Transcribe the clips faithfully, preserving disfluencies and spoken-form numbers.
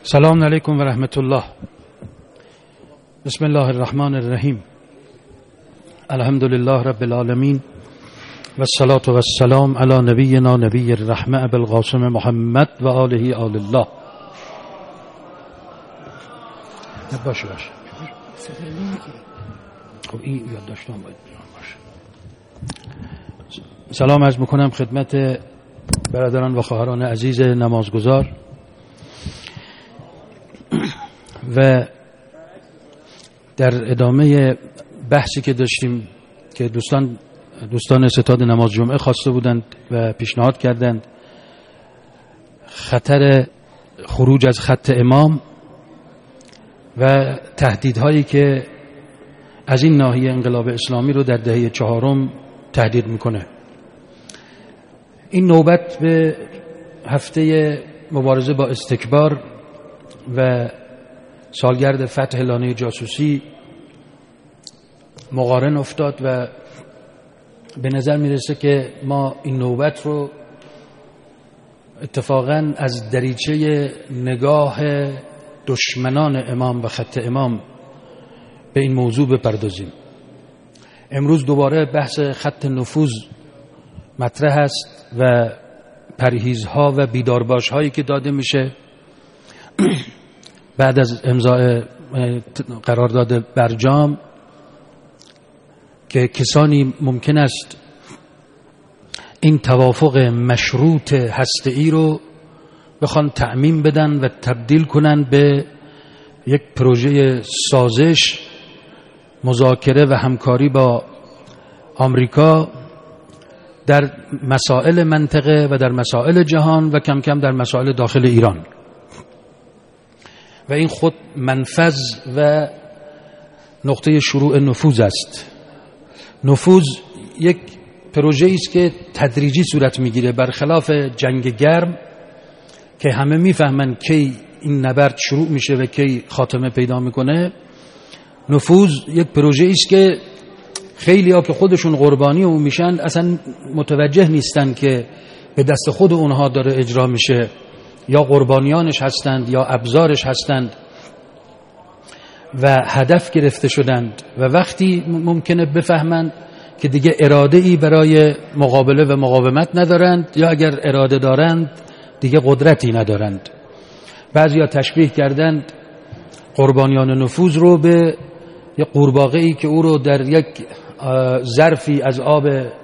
سلام علیکم و رحمت الله. بسم الله الرحمن الرحیم. الحمد لله رب العالمین و الصلاة و السلام علی نبینا نبی الرحمة ابی القاسم محمد و آله آل الله. باشه باشه خب این یاد داشتم باید باشه. سلام عرض میکنم خدمت برادران و خواهران عزیز نمازگزار و در ادامه بحثی که داشتیم که دوستان دوستان ستاد نماز جمعه خواسته بودند و پیشنهاد کردند خطر خروج از خط امام و تهدیدهایی که از این ناحیه انقلاب اسلامی رو در دهه چهارم تهدید میکنه. این نوبت به هفته مبارزه با استکبار و سالگرد فتح لانه جاسوسی مقارن افتاد و به نظر میرسه که ما این نوبت رو اتفاقاً از دریچه نگاه دشمنان امام و خط امام به این موضوع بپردازیم. امروز دوباره بحث خط نفوذ مطرح است و پرهیزها و بیدارباش‌هایی که داده میشه بعد از امضای قرارداد برجام که کسانی ممکن است این توافق مشروط هسته‌ای رو بخوان تعمیم بدن و تبدیل کنن به یک پروژه سازش، مذاکره و همکاری با آمریکا در مسائل منطقه و در مسائل جهان و کم کم در مسائل داخل ایران. و این خود منفذ و نقطه شروع نفوذ است. نفوذ یک پروژه است که تدریجی صورت میگیره، برخلاف جنگ گرم که همه میفهمن کی این نبرد شروع میشه و کی خاتمه پیدا میکنه. نفوذ یک پروژه است که خیلی ها که خودشون قربانی اون میشن اصلا متوجه نیستن که به دست خود اونها داره اجرا میشه، یا قربانیانش هستند یا ابزارش هستند و هدف گرفته شدند و وقتی ممکنه بفهمند که دیگه اراده ای برای مقابله و مقاومت ندارند، یا اگر اراده دارند دیگه قدرتی ندارند. بعضیا تشبیه کردند قربانیان نفوذ رو به یک قورباغه ای که او رو در یک ظرفی از آب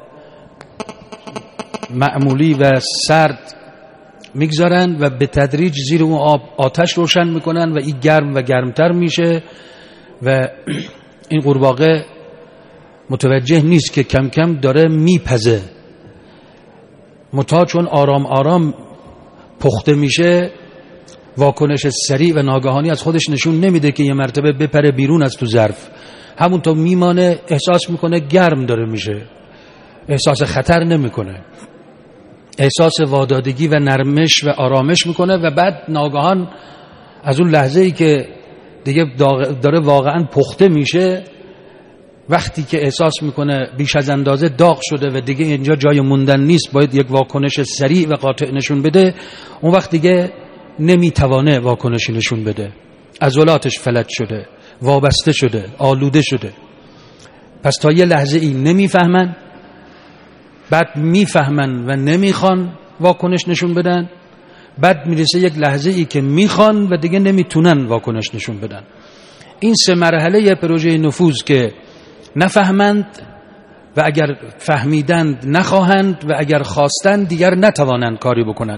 معمولی و سرد میگذارن و به تدریج زیر اون آب آتش روشن میکنن و این گرم و گرمتر میشه و این قورباغه متوجه نیست که کم کم داره میپزه. متا چون آرام آرام پخته میشه واکنش سریع و ناگهانی از خودش نشون نمیده که یه مرتبه بپره بیرون از تو ظرف، همونطور میمانه، احساس میکنه گرم داره میشه، احساس خطر نمیکنه، احساس وادادگی و نرمش و آرامش میکنه و بعد ناگهان از اون لحظه‌ای که دیگه داره واقعا پخته میشه، وقتی که احساس میکنه بیش از اندازه داغ شده و دیگه اینجا جای موندن نیست، باید یک واکنش سریع و قاطع نشون بده، اون وقت دیگه نمیتوانه واکنشی نشون بده، عضلاتش فلج شده، وابسته شده، آلوده شده. پس تا یه لحظه ای نمیفهمن، بعد میفهمن و نمیخوان واکنش نشون بدن، بعد میرسه یک لحظه ای که میخوان و دیگه نمیتونن واکنش نشون بدن. این سه مرحله پروژه نفوذ که نفهمند و اگر فهمیدند نخواهند و اگر خواستند دیگر نتوانند کاری بکنند.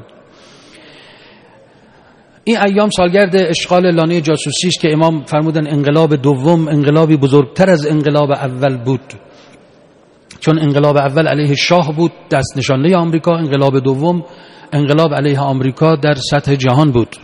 این ایام سالگرد اشغال لانه جاسوسی است که امام فرمودن انقلاب دوم انقلابی بزرگتر از انقلاب اول بود، چون انقلاب اول علیه شاه بود، دست نشانه آمریکا. انقلاب دوم انقلاب علیه آمریکا در سطح جهان بود.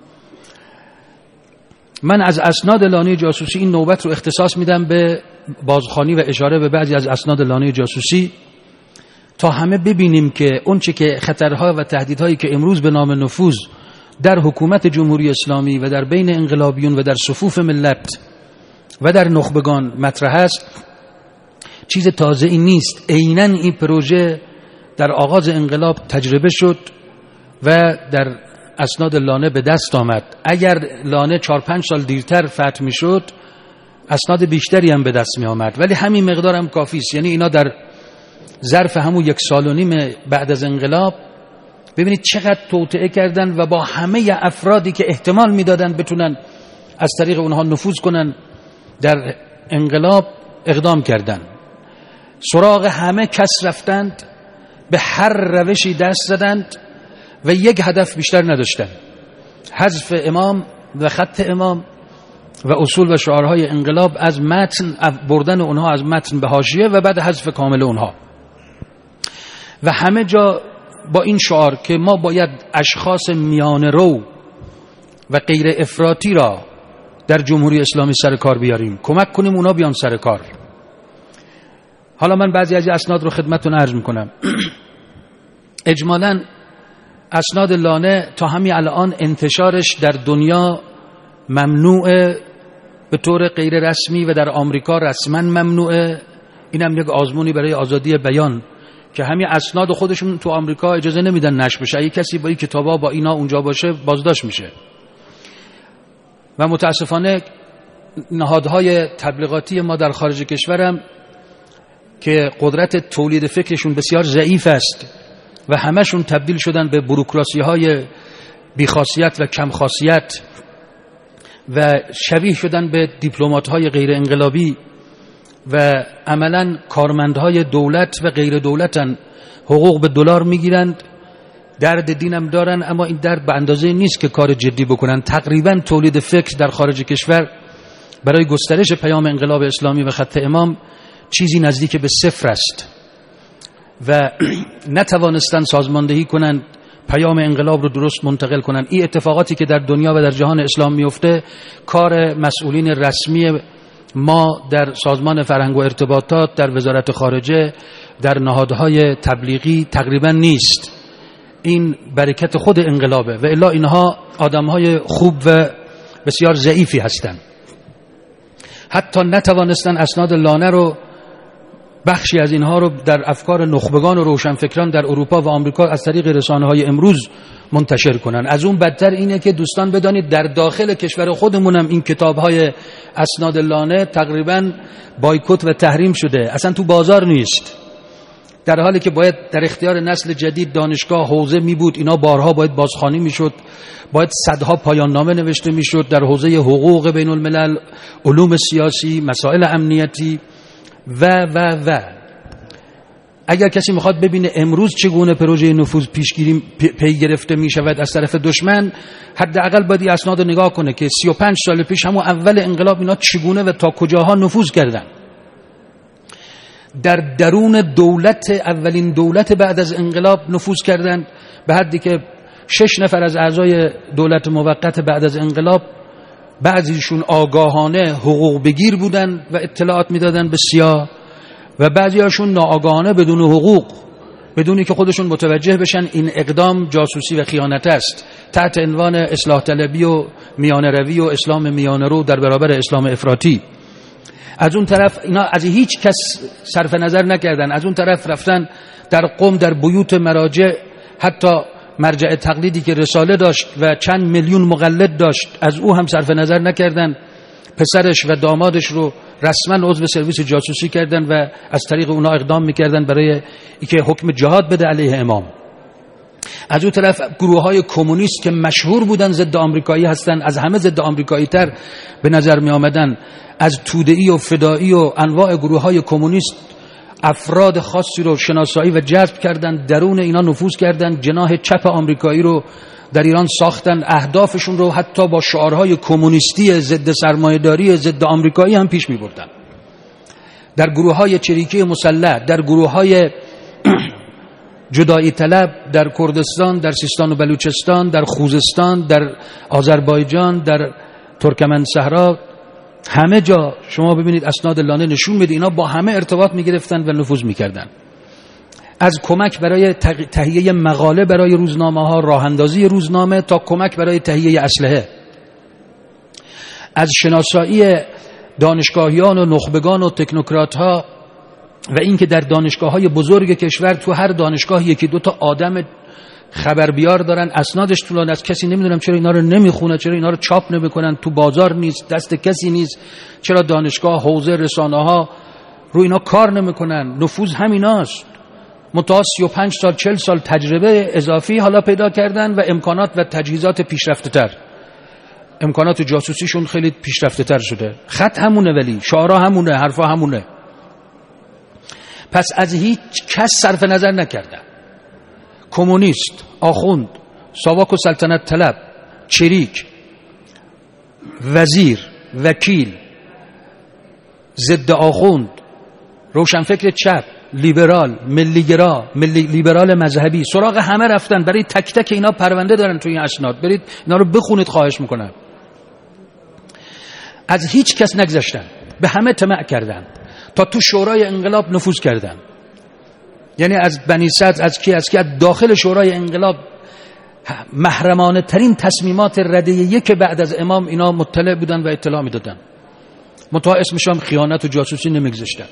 من از اسناد لانه جاسوسی این نوبت رو اختصاص میدم به بازخوانی و اشاره به بعضی از اسناد لانه جاسوسی تا همه ببینیم که اون چه که خطرها و تهدیدهایی که امروز به نام نفوذ در حکومت جمهوری اسلامی و در بین انقلابیون و در صفوف ملت و در نخبگان مطرح است چیز تازه ای نیست. عیناً این پروژه در آغاز انقلاب تجربه شد و در اسناد لانه به دست آمد. اگر لانه چهار پنج سال دیرتر فتح میشد اسناد بیشتری هم به دست می آمد، ولی همین مقدار هم کافی است. یعنی اینا در ظرف همون یک سال و نیم بعد از انقلاب ببینید چقدر توطئه کردن و با همه افرادی که احتمال میدادن بتونن از طریق اونها نفوذ کنن در انقلاب اقدام کردن. سراغ همه کس رفتند، به هر روشی دست زدند و یک هدف بیشتر نداشتند: حذف امام و خط امام و اصول و شعارهای انقلاب از متن، بردن اونها از متن به حاشیه و بعد حذف کامل اونها. و همه جا با این شعار که ما باید اشخاص میانه رو و غیر افراطی را در جمهوری اسلامی سر کار بیاریم، کمک کنیم اونا بیان سر کار. حالا من بعضی از اسناد رو خدمتتون عرض میکنم. اجمالاً اسناد لانه تا همین الان انتشارش در دنیا ممنوعه به طور غیر رسمی و در آمریکا رسما ممنوعه. اینم یک آزمونی برای آزادی بیان که همین اسناد خودشون تو آمریکا اجازه نمیدن نشر بشه. اگه کسی با این کتابا با اینا اونجا باشه بازداشت میشه. و متاسفانه نهادهای تبلیغاتی ما در خارج کشورم که قدرت تولید فکرشون بسیار ضعیف است و همشون تبدیل شدن به بوروکراسی های بیخاصیت و کم خاصیت و شبیه شدن به دیپلمات های غیر انقلابی و عملا کارمندهای دولت و غیر دولتن، حقوق به دلار میگیرند، درد دینم دارن، اما این درد به اندازه نیست که کار جدی بکنن. تقریبا تولید فکر در خارج کشور برای گسترش پیام انقلاب اسلامی و خط امام چیزی نزدیک به صفر است و نتوانستن سازماندهی کنند، پیام انقلاب رو درست منتقل کنند. این اتفاقاتی که در دنیا و در جهان اسلام میفته کار مسئولین رسمی ما در سازمان فرهنگ و ارتباطات، در وزارت خارجه، در نهادهای تبلیغی تقریبا نیست. این برکت خود انقلابه و الا اینها آدمهای خوب و بسیار ضعیفی هستند. حتی نتوانستن اسناد لانه رو، بخشی از اینها رو در افکار نخبگان و روشنفکران در اروپا و آمریکا از طریق رسانه‌های امروز منتشر کنن. از اون بدتر اینه که دوستان بدانید در داخل کشور خودمون هم این کتاب‌های اسناد لانه تقریبا بایکوت و تحریم شده، اصلا تو بازار نیست، در حالی که باید در اختیار نسل جدید دانشگاه حوزه می بود، اینا بارها باید بازخوانی می شد، باید صدها پایان نامه نوشته می شد در حوزه حقوق بین الملل، علوم سیاسی، مسائل امنیتی و و و اگر کسی میخواد ببینه امروز چگونه پروژه نفوذ پیشگیری پی گرفته می شود از طرف دشمن، حداقل باید اسناد رو نگاه کنه که سی و پنج سال پیش همون اول انقلاب اینا چگونه و تا کجاها نفوذ کردن. در درون دولت، اولین دولت بعد از انقلاب نفوذ کردند، به حدی که شش نفر از اعضای دولت موقت بعد از انقلاب بعضیشون آگاهانه حقوق بگیر بودن و اطلاعات میدادن به سیاه و بعضیاشون ناآگاهانه بدون حقوق، بدونی که خودشون متوجه بشن این اقدام جاسوسی و خیانت است، تحت عنوان اصلاح طلبی و میانه روی و اسلام میانه رو در برابر اسلام افراطی. از اون طرف اینا از هیچ کس صرف نظر نکردن، از اون طرف رفتن در قم، در بیوت مراجع، حتی مرجع تقلیدی که رساله داشت و چند میلیون مقلد داشت از او هم صرف نظر نکردن، پسرش و دامادش رو رسما عضو سرویس جاسوسی کردن و از طریق اونا اقدام میکردن برای اینکه حکم جهاد بده علیه امام. از اون طرف گروه های کمونیست که مشهور بودن ضد آمریکایی هستن، از همه ضد آمریکایی تر به نظر می آمدن، از توده‌ای و فدایی و انواع گروه های کمونیست افراد خاصی رو شناسایی و جذب کردن، درون اینا نفوذ کردن، جناح چپ آمریکایی رو در ایران ساختن، اهدافشون رو حتی با شعارهای کمونیستی ضد سرمایه‌داری ضد آمریکایی هم پیش می‌بردن. در گروه‌های چریکی مسلح، در گروه‌های جدایی طلب در کردستان، در سیستان و بلوچستان، در خوزستان، در آذربایجان، در ترکمن صحرا، همه جا شما ببینید اسناد لانه نشون میده اینا با همه ارتباط میگرفتن و نفوذ میکردن. از کمک برای تهیه مقاله برای روزنامه ها، راه اندازی روزنامه، تا کمک برای تهیه اسلحه، از شناسایی دانشگاهیان و نخبگان و تکنوکرات ها و اینکه در دانشگاه های بزرگ کشور تو هر دانشگاه یکی دو تا آدم خبر بیار دارن، اسنادش طولانی است، کسی نمیدونم چرا اینا رو نمیخونه، چرا اینا رو چاپ نمیکنن، تو بازار نیست، دست کسی نیست، چرا دانشگاه، حوزه، رسانه ها رو اینا کار نمیکنن. نفوذ همیناست. منتها سی و پنج سال چهل سال تجربه اضافی حالا پیدا کردن و امکانات و تجهیزات پیشرفته تر، امکانات جاسوسیشون خیلی پیشرفته تر شده. خط همونه، ولی شعارا همونه، حرفا همونه. پس از هیچ کس صرف نظر نکردن. کمونیست، آخوند، ساواک و سلطنت طلب، چریک، وزیر، وکیل، ضد آخوند، روشنفکر چپ، لیبرال، ملیگرا، ملی لیبرال مذهبی، سراغ همه رفتن. برای تک تک اینا پرونده دارن توی این اسناد، برید اینا رو بخونید خواهش میکنم. از هیچ کس نگذشتن، به همه طمع کردن، تا تو شورای انقلاب نفوذ کردن. یعنی از بنی صدر، از کی از کی از داخل شورای انقلاب محرمانه ترین تصمیمات رده یک بعد از امام اینا مطلع بودن و اطلاع میدادن. منتها اسمش هم خیانت و جاسوسی نمیگذاشتن.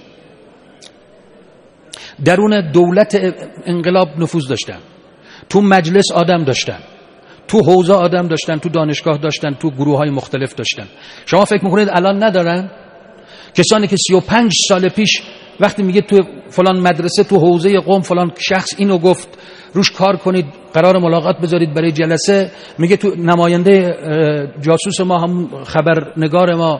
درون دولت انقلاب نفوذ داشتن، تو مجلس آدم داشتن، تو حوزه آدم داشتن، تو دانشگاه داشتن، تو گروه های مختلف داشتن. شما فکر میکنید الان ندارن؟ کسانی که سی و پنج سال پیش وقتی میگه تو فلان مدرسه، تو حوزه قم فلان شخص اینو گفت، روش کار کنید، قرار ملاقات بذارید برای جلسه، میگه تو نماینده جاسوس ما، هم خبرنگار ما،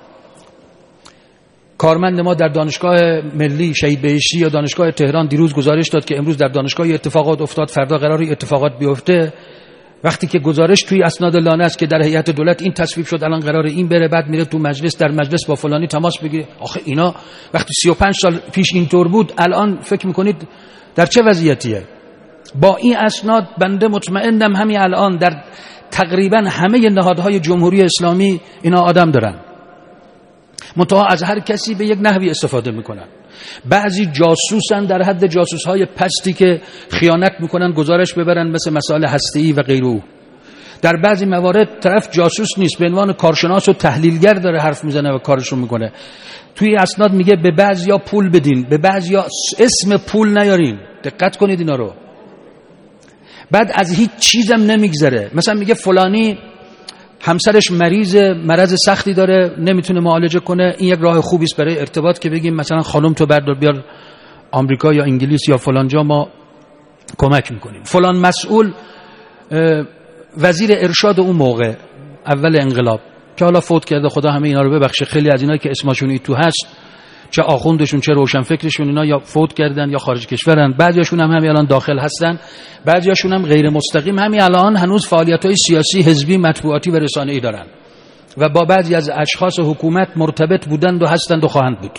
کارمند ما در دانشگاه ملی شهید بهشتی یا دانشگاه تهران دیروز گزارش داد که امروز در دانشگاه اتفاقات افتاد، فردا قراره اتفاقات بیفته. وقتی که گزارش توی اسناد لانه است که در هیئت دولت این تصویب شد، الان قراره این بره، بعد میره تو مجلس، در مجلس با فلانی تماس بگیره. آخه اینا وقتی سی و پنج سال پیش اینطور بود، الان فکر میکنید در چه وضعیتیه؟ با این اسناد بنده مطمئنم همین الان در تقریبا همه نهادهای جمهوری اسلامی اینا آدم دارن، منتها از هر کسی به یک نحوی استفاده میکنن. بعضی جاسوسن در حد جاسوسهای پستی که خیانت میکنن، گزارش ببرن مثل مسائل هسته‌ای و غیره. در بعضی موارد طرف جاسوس نیست، به عنوان کارشناس و تحلیلگر داره حرف میزنه و کارشون میکنه. توی اسناد میگه به بعضیا پول بدین، به بعضیا اسم پول نیارین. دقت کنید اینا رو. بعد از هیچ چیزم نمیگذره. مثلا میگه فلانی همسرش مریض، مرض سختی داره، نمیتونه معالجه کنه، این یک راه خوبی است برای ارتباط که بگیم مثلا خانم تو بردار بیار آمریکا یا انگلیس یا فلان جا، ما کمک میکنیم. فلان مسئول وزیر ارشاد اون موقع اول انقلاب که حالا فوت کرده، خدا همه اینا رو ببخشه، خیلی از اینا که اسمشون تو هست، چه آخوندشون چه روشنفکرشون، اینا یا فوت کردن یا خارج کشورن. بعضیاشون هم همین الان داخل هستن، بعضیاشون هم غیر مستقیم همین الان هنوز فعالیت‌های سیاسی، حزبی، مطبوعاتی و رسانه‌ای دارن و با بعضی از اشخاص حکومت مرتبط بودند و هستند و خواهند بود.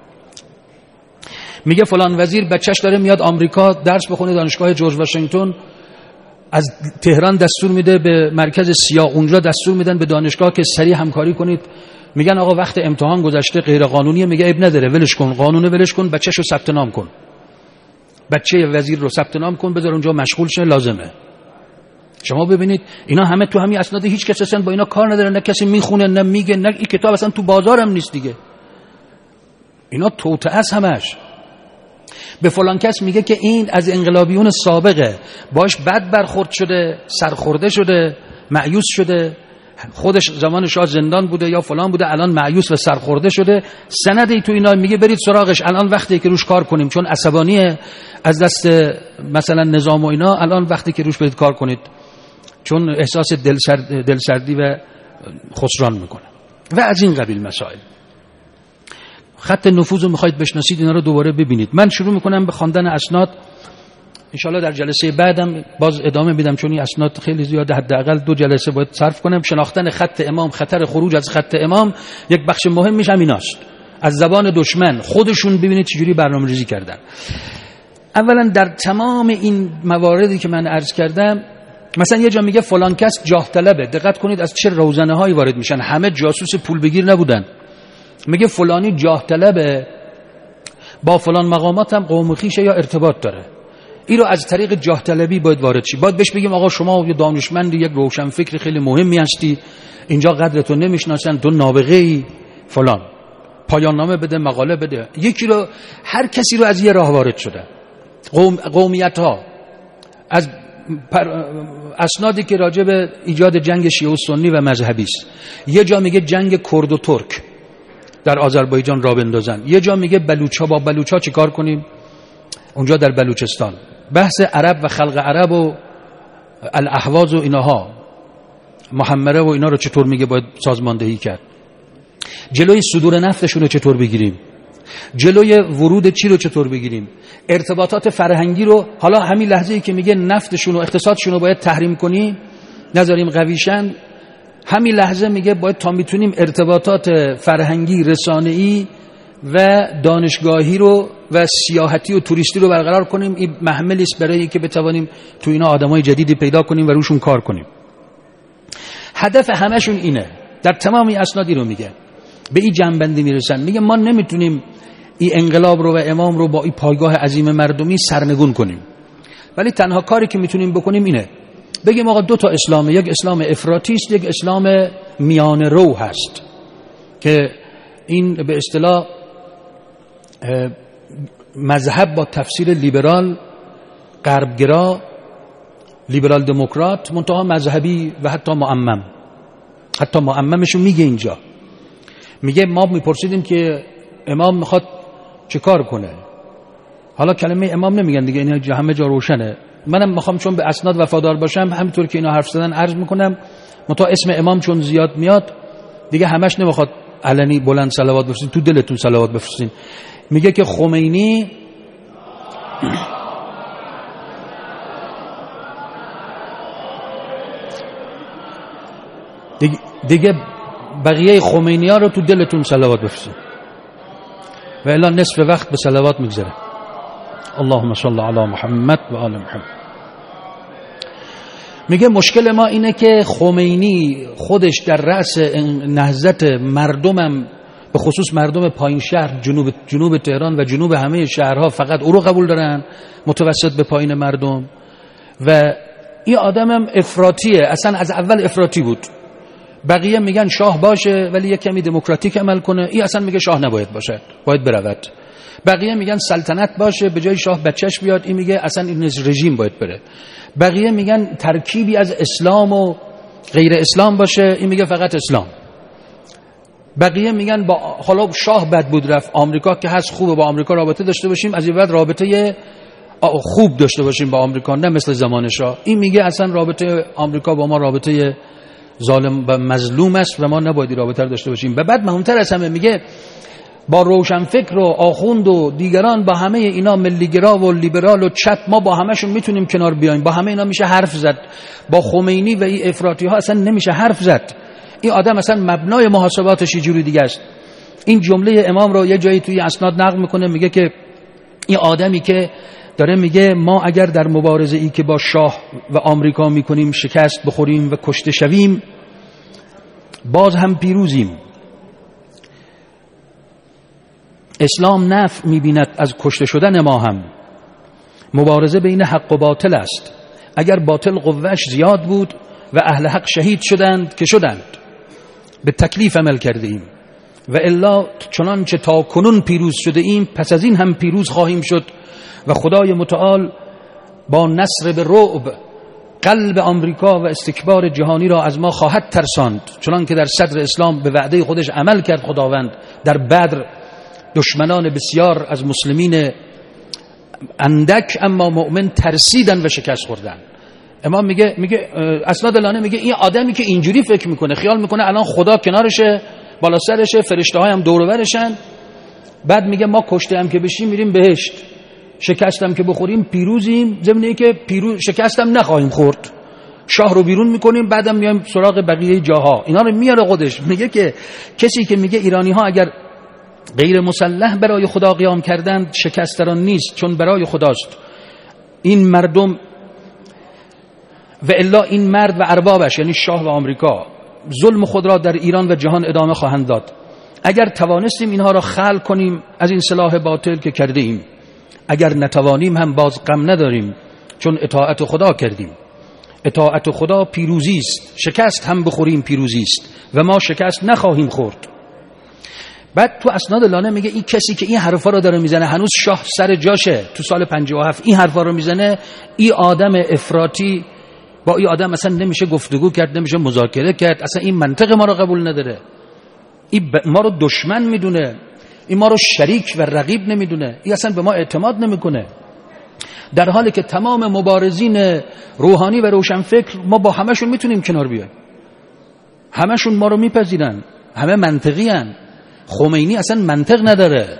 میگه فلان وزیر بچهش داره میاد آمریکا درس بخونه دانشگاه جورج واشنگتن، از تهران دستور میده به مرکز سیاه، اونجا دستور میدن به دانشگاه که سریع همکاری کنید. میگن آقا وقت امتحان گذشته، غیر قانونیه. میگه اب نداره، ولش کن، قانونه ولش کن، بچه‌شو ثبت نام کن، بچه وزیر رو ثبت نام کن، بذار اونجا مشغول شه، لازمه. شما ببینید اینا همه تو همین اسناد، هیچ کس اصلا با اینا کار نداره، نه کسی میخونه نه میگه، نه این کتاب اصلا تو بازارم نیست دیگه. اینا توطئه است همش. به فلان کس میگه که این از انقلابیون سابقه، باش بد برخورد شده، سرخورده شده، مایوس شده، خودش زمان شاه زندان بوده یا فلان بوده، الان مایوس و سرخورده شده. سندی تو اینا میگه برید سراغش، الان وقتی که روش کار کنیم، چون عصبانیه از دست مثلا نظام و اینا، الان وقتی که روش برید کار کنید، چون احساس دلسرد دلسردی و خسران میکنه و از این قبیل مسائل. خط نفوذ رو میخواید بشناسید، اینا رو دوباره ببینید. من شروع میکنم به خواندن اسناد، انشالله در جلسه بعدم باز ادامه میدم، چون این اسناد خیلی زیاده، حداقل دو جلسه باید صرف کنم. شناختن خط امام، خطر خروج از خط امام یک بخش مهمش همیناست. از زبان دشمن خودشون ببینید چجوری برنامه‌ریزی کردن. اولا در تمام این مواردی که من عرض کردم، مثلا یه جا میگه فلان کس جاه طلبه. دقت کنید از چه روزنه هایی وارد میشن، همه جاسوس پول بگیر نبودن. میگه فلانی جاه طلبه، با فلان مقامات هم قوم خویشه یا ارتباط داره. این رو از طریق جاه طلبی باید وارد شی. باید بهش بگیم آقا شما یه دانشمندی، یک روشنفکر خیلی مهمی هستی، اینجا قدرتو نمیشناسن، تو نابغه‌ای فلان، پایان نامه بده، مقاله بده. یکی رو، هر کسی رو از یه راه وارد شده. قوم قومیت ها، از اسنادی که راجع به ایجاد جنگ شیعه و سنی و مذهبی است. یه جا میگه جنگ کرد و ترک در آذربایجان را بندازن، یه جا میگه بلوچا با بلوچا چیکار کنیم اونجا در بلوچستان. بحث عرب و خلق عرب و الاحواز و اینها، محمره و اینا رو چطور میگه باید سازماندهی کرد. جلوی صدور نفتشون رو چطور بگیریم، جلوی ورود چی رو چطور بگیریم، ارتباطات فرهنگی رو. حالا همین لحظه‌ای که میگه نفتشون و اقتصادشون رو باید تحریم کنیم، نذاریم قویشن، همین لحظه میگه باید تا میتونیم ارتباطات فرهنگی، رسانه‌ای و دانشگاهی رو و سیاحتی و توریستی رو برقرار کنیم. این محملی است برای اینکه بتوانیم تو اینا آدمای جدیدی پیدا کنیم و روشون کار کنیم. هدف همشون اینه. در تمام این اسنادی رو میگه، به این جنبندی میرسن. میگه ما نمیتونیم این انقلاب رو و امام رو با این پایگاه عظیم مردمی سرنگون کنیم، ولی تنها کاری که میتونیم بکنیم اینه بگیم آقا دو تا اسلامه، یک اسلام افراطی است، یک اسلام میانه رو هست که این به اصطلاح مذهب با تفسیر لیبرال، غربگرا، لیبرال دموکرات، منتها مذهبی و حتی معمم. حتی معممشون میگه اینجا، میگه ما میپرسیدیم که امام میخواد چه کار کنه. حالا کلمه امام نمیگن دیگه، این همه جا روشنه. منم میخوام چون به اسناد وفادار باشم همینطور که اینا حرف زدن عرض میکنم، منتها اسم امام چون زیاد میاد دیگه همش نمیخواد علنی بلند صلوات بفرستین، تو دلتون صلوات بفرستین. میگه که خمینی دیگه, دیگه بقیه خمینی ها رو تو دلتون صلوات بفرستین و الا نصف وقت به صلوات میگذره. اللهم صل علی محمد و آل محمد. میگه مشکل ما اینه که خمینی خودش در رأس نهضت مردمم، به خصوص مردم پایین شهر، جنوب جنوب تهران و جنوب همه شهرها، فقط او رو قبول دارن، متوسط به پایین مردم. و این آدمم افراطیه، اصلا از اول افراطی بود. بقیه میگن شاه باشه ولی یک کمی دموکراتیک عمل کنه، این اصلا میگه شاه نباید باشه، باید برود. بقیه میگن سلطنت باشه به جای شاه بچهش بیاد، این میگه اصلا این رژیم باید بره. بقیه میگن ترکیبی از اسلام و غیر اسلام باشه، این میگه فقط اسلام. بقیه میگن با حالا شاه بد بود رفت، آمریکا که هست خوبه، با آمریکا رابطه داشته باشیم، از این بعد رابطه خوب داشته باشیم با آمریکا، نه مثل زمان شاه. این میگه اصلا رابطه آمریکا با ما رابطه ظالم و مظلوم است و ما نباید رابطه داشته باشیم. و بعد مهمتر از همه میگه با روشنفکر و آخوند و دیگران، با همه اینا ملیگرا و لیبرال و چپ، ما با همشون میتونیم کنار بیایم، با همه اینا میشه حرف زد. با خمینی و این افراطی ها اصلا نمیشه حرف زد. این آدم اصلا مبنای محاسباتش یه جوری دیگه است. این جمله امام رو یه جایی توی اسناد نقل میکنه، میگه که این آدمی که داره میگه ما اگر در مبارزه ای که با شاه و آمریکا میکنیم شکست بخوریم و کشته شویم، باز هم پیروزیم. اسلام نفع میبیند از کشته شدن ما هم. مبارزه بین حق و باطل است. اگر باطل قوهش زیاد بود و اهل حق شهید شدند که شدند، به تکلیف عمل کرده ایم و الا چنانچه تا کنون پیروز شده ایم پس از این هم پیروز خواهیم شد و خدای متعال با نصر به رعب قلب آمریکا و استکبار جهانی را از ما خواهد ترساند، چنانکه در صدر اسلام به وعده خودش عمل کرد خداوند. در بدر دشمنان بسیار از مسلمین اندک اما مؤمن ترسیدن و شکست خوردن. امام میگه میگه اسناد لانه میگه این آدمی که اینجوری فکر میکنه، خیال میکنه الان خدا کنارشه، بالا سرشه، فرشته های هم دور و برشن، بعد میگه ما کشته هم که بشیم میریم بهشت، شکست هم که بخوریم پیروزیم، ضمن اینکه پیروز شکست هم نخواهیم خورد، شاه رو بیرون میکنیم، بعدم میایم سراغ بقیه جاها. اینا رو میاره خودش. میگه که کسی که میگه ایرانی ها اگر غیر مسلح برای خدا قیام کردند شکست در آن نیست، چون برای خداست. این مردم و الا این مرد و اربابش، یعنی شاه و آمریکا، ظلم خود را در ایران و جهان ادامه خواهند داد. اگر توانستیم اینها را خلق کنیم از این سلاح باطل که کرده ایم، اگر نتوانیم هم باز غم نداریم، چون اطاعت خدا کردیم. اطاعت خدا پیروزی است، شکست هم بخوریم پیروزی است و ما شکست نخواهیم خورد. بعد تو اسناد لانه میگه این کسی که این حرفا رو داره میزنه هنوز شاه سر جاشه، تو سال پنجاه و هفت این حرفا رو میزنه، این آدم افراطی با این آدم اصلا نمیشه گفتگو کرد، نمیشه مذاکره کرد، اصلا این منطق ما رو قبول نداره، این ما رو دشمن میدونه، این ما رو شریک و رقیب نمیدونه، این اصلا به ما اعتماد نمیکنه. در حالی که تمام مبارزین روحانی و روشنفکر ما با همشون میتونیم کنار بیایم، همشون ما رو میپذیرن، همه منطقی هن. خمینی اصلا منطق نداره،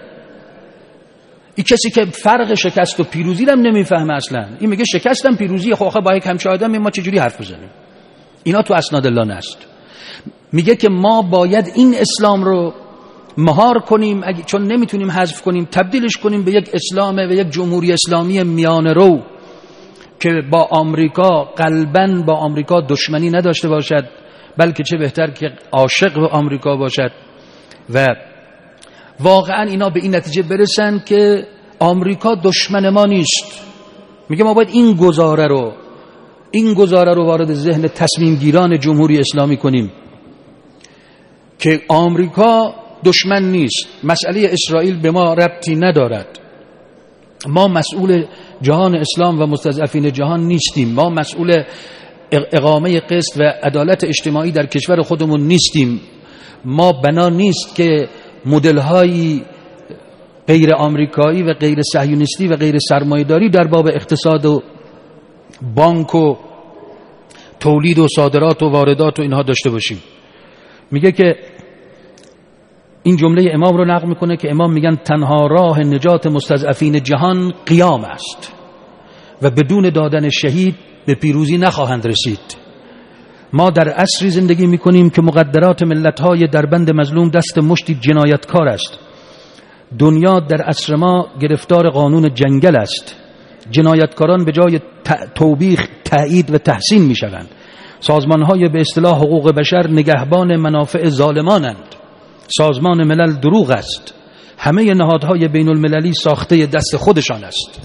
این کسی که فرق شکست و پیروزی رو نمیفهمه اصلا، این میگه شکستم پیروزی، خب آخه با یک همچه آدمی ما چجوری حرف بزنیم؟ اینا تو اسناد الله است. میگه که ما باید این اسلام رو مهار کنیم، چون نمیتونیم حذف کنیم، تبدیلش کنیم به یک اسلام و یک جمهوری اسلامی میانه رو که با آمریکا قلباً با آمریکا دشمنی نداشته باشد، بلکه چه بهتر که عاشق به آمریکا باشد و واقعا اینا به این نتیجه برسن که آمریکا دشمن ما نیست. میگه ما باید این گزاره رو این گزاره رو وارد ذهن تصمیم گیران جمهوری اسلامی کنیم که آمریکا دشمن نیست، مسئله اسرائیل به ما ربطی ندارد، ما مسئول جهان اسلام و مستضعفین جهان نیستیم، ما مسئول اقامه قسط و عدالت اجتماعی در کشور خودمون نیستیم، ما بنا نیست که مدل‌های غیر آمریکایی و غیر صهیونیستی و غیر سرمایه‌داری در باب اقتصاد و بانک و تولید و صادرات و واردات و اینها داشته باشیم. میگه که این جمله امام رو نقل میکنه که امام میگن تنها راه نجات مستضعفین جهان قیام است و بدون دادن شهید به پیروزی نخواهند رسید. ما در عصری زندگی میکنیم که مقدرات ملت‌های دربند مظلوم دست مشتی جنایتکار است. دنیا در عصر ما گرفتار قانون جنگل است. جنایتکاران به جای توبیخ تایید و تحسین میشوند. سازمان‌های به اصطلاح حقوق بشر نگهبان منافع ظالمانند. سازمان ملل دروغ است. همه نهادهای بین المللی ساخته دست خودشان است.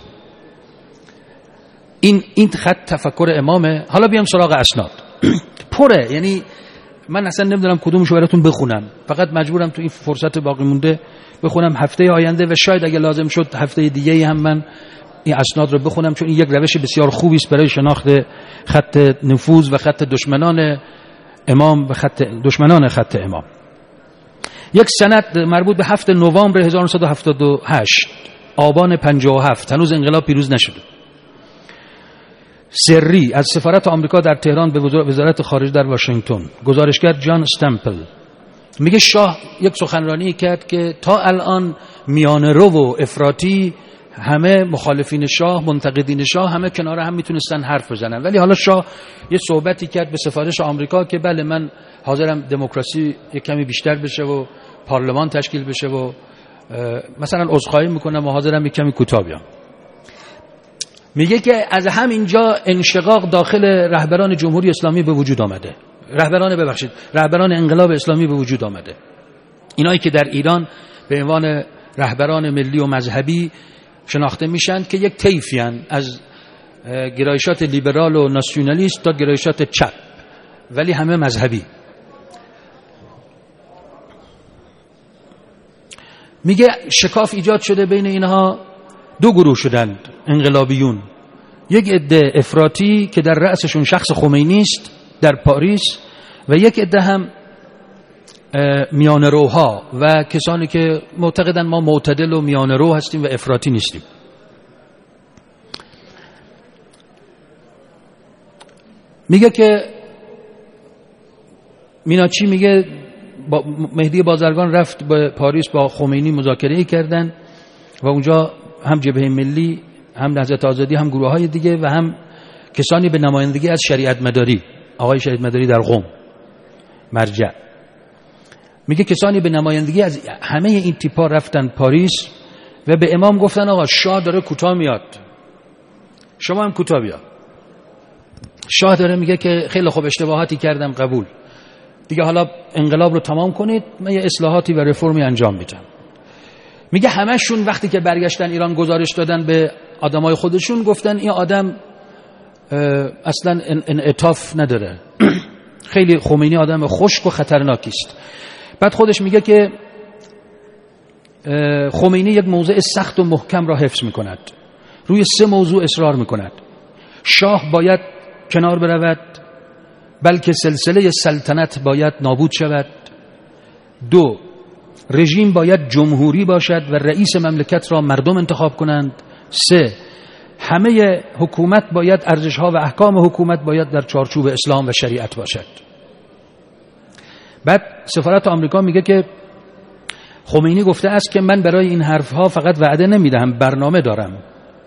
این این خط تفکر امامه. حالا بیام سراغ اسناد. پره، یعنی من اصلا نمیدونم کدومش رو براتون بخونم، فقط مجبورم تو این فرصت باقی مونده بخونم. هفته آینده و شاید اگه لازم شد هفته دیگه هم من این اسناد رو بخونم، چون این یک روش بسیار خوبی است برای شناخت خط نفوذ و خط دشمنان امام و خط دشمنان خط امام. یک سند مربوط به هفتم نوامبر هزار و نهصد و هفتاد و هشت، آبان پنجاه و هفت، هنوز انقلاب پیروز نشده، سری از سفارت آمریکا در تهران به وزارت خارجه در واشنگتن، گزارشگر جان استمپل میگه شاه یک سخنرانی کرد که تا الان میانه رو و افراطی همه مخالفین شاه، منتقدین شاه همه کنار هم میتونستن حرف بزنن، ولی حالا شاه یه صحبتی کرد به سفارش آمریکا که بله من حاضرم دموکراسی یک کمی بیشتر بشه و پارلمان تشکیل بشه و مثلا عذرخواهی میکنم و حاضرم یک کمی کوتاه بیام. میگه که از همینجا انشقاق داخل رهبران جمهوری اسلامی به وجود آمده، رهبران ببخشید رهبران انقلاب اسلامی به وجود آمده. اینایی که در ایران به عنوان رهبران ملی و مذهبی شناخته میشن که یک طیفیان از گرایشات لیبرال و ناسیونالیست تا گرایشات چپ، ولی همه مذهبی. میگه شکاف ایجاد شده بین اینها، دو گروه شدند انقلابیون، یک عده افراطی که در رأسشون شخص خمینی است در پاریس و یک عده هم میانه‌روها و کسانی که معتقدن ما معتدل و میانه‌رو هستیم و افراطی نیستیم. میگه که میناچی میگه با مهدی بازرگان رفت به پاریس با خمینی مذاکره کردن و اونجا هم جبهه ملی، هم نهضت آزادی، هم گروه های دیگه و هم کسانی به نمایندگی از شریعت مداری، آقای شریعت مداری در قم مرجع، میگه کسانی به نمایندگی از همه این تیپا رفتن پاریس و به امام گفتن آقا شاه داره کوتاه میاد، شما هم کوتاه بیا. شاه داره میگه که خیلی خوب اشتباهاتی کردم قبول، دیگه حالا انقلاب رو تمام کنید، من یه اصلاحاتی و رفرمی انجام میدم. میگه همشون وقتی که برگشتن ایران گزارش دادن به آدمای خودشون، گفتن این آدم اصلا انعطاف نداره، خیلی خمینی آدم خشک و خطرناکی است. بعد خودش میگه که خمینی یک موضع سخت و محکم را حفظ میکند، روی سه موضوع اصرار میکند. شاه باید کنار برود، بلکه سلسله سلطنت باید نابود شود. دو، رژیم باید جمهوری باشد و رئیس مملکت را مردم انتخاب کنند. سه، همه حکومت باید ارزش‌ها و احکام حکومت باید در چارچوب اسلام و شریعت باشد. بعد سفارت آمریکا میگه که خمینی گفته است که من برای این حرفها فقط وعده نمیدهم، برنامه دارم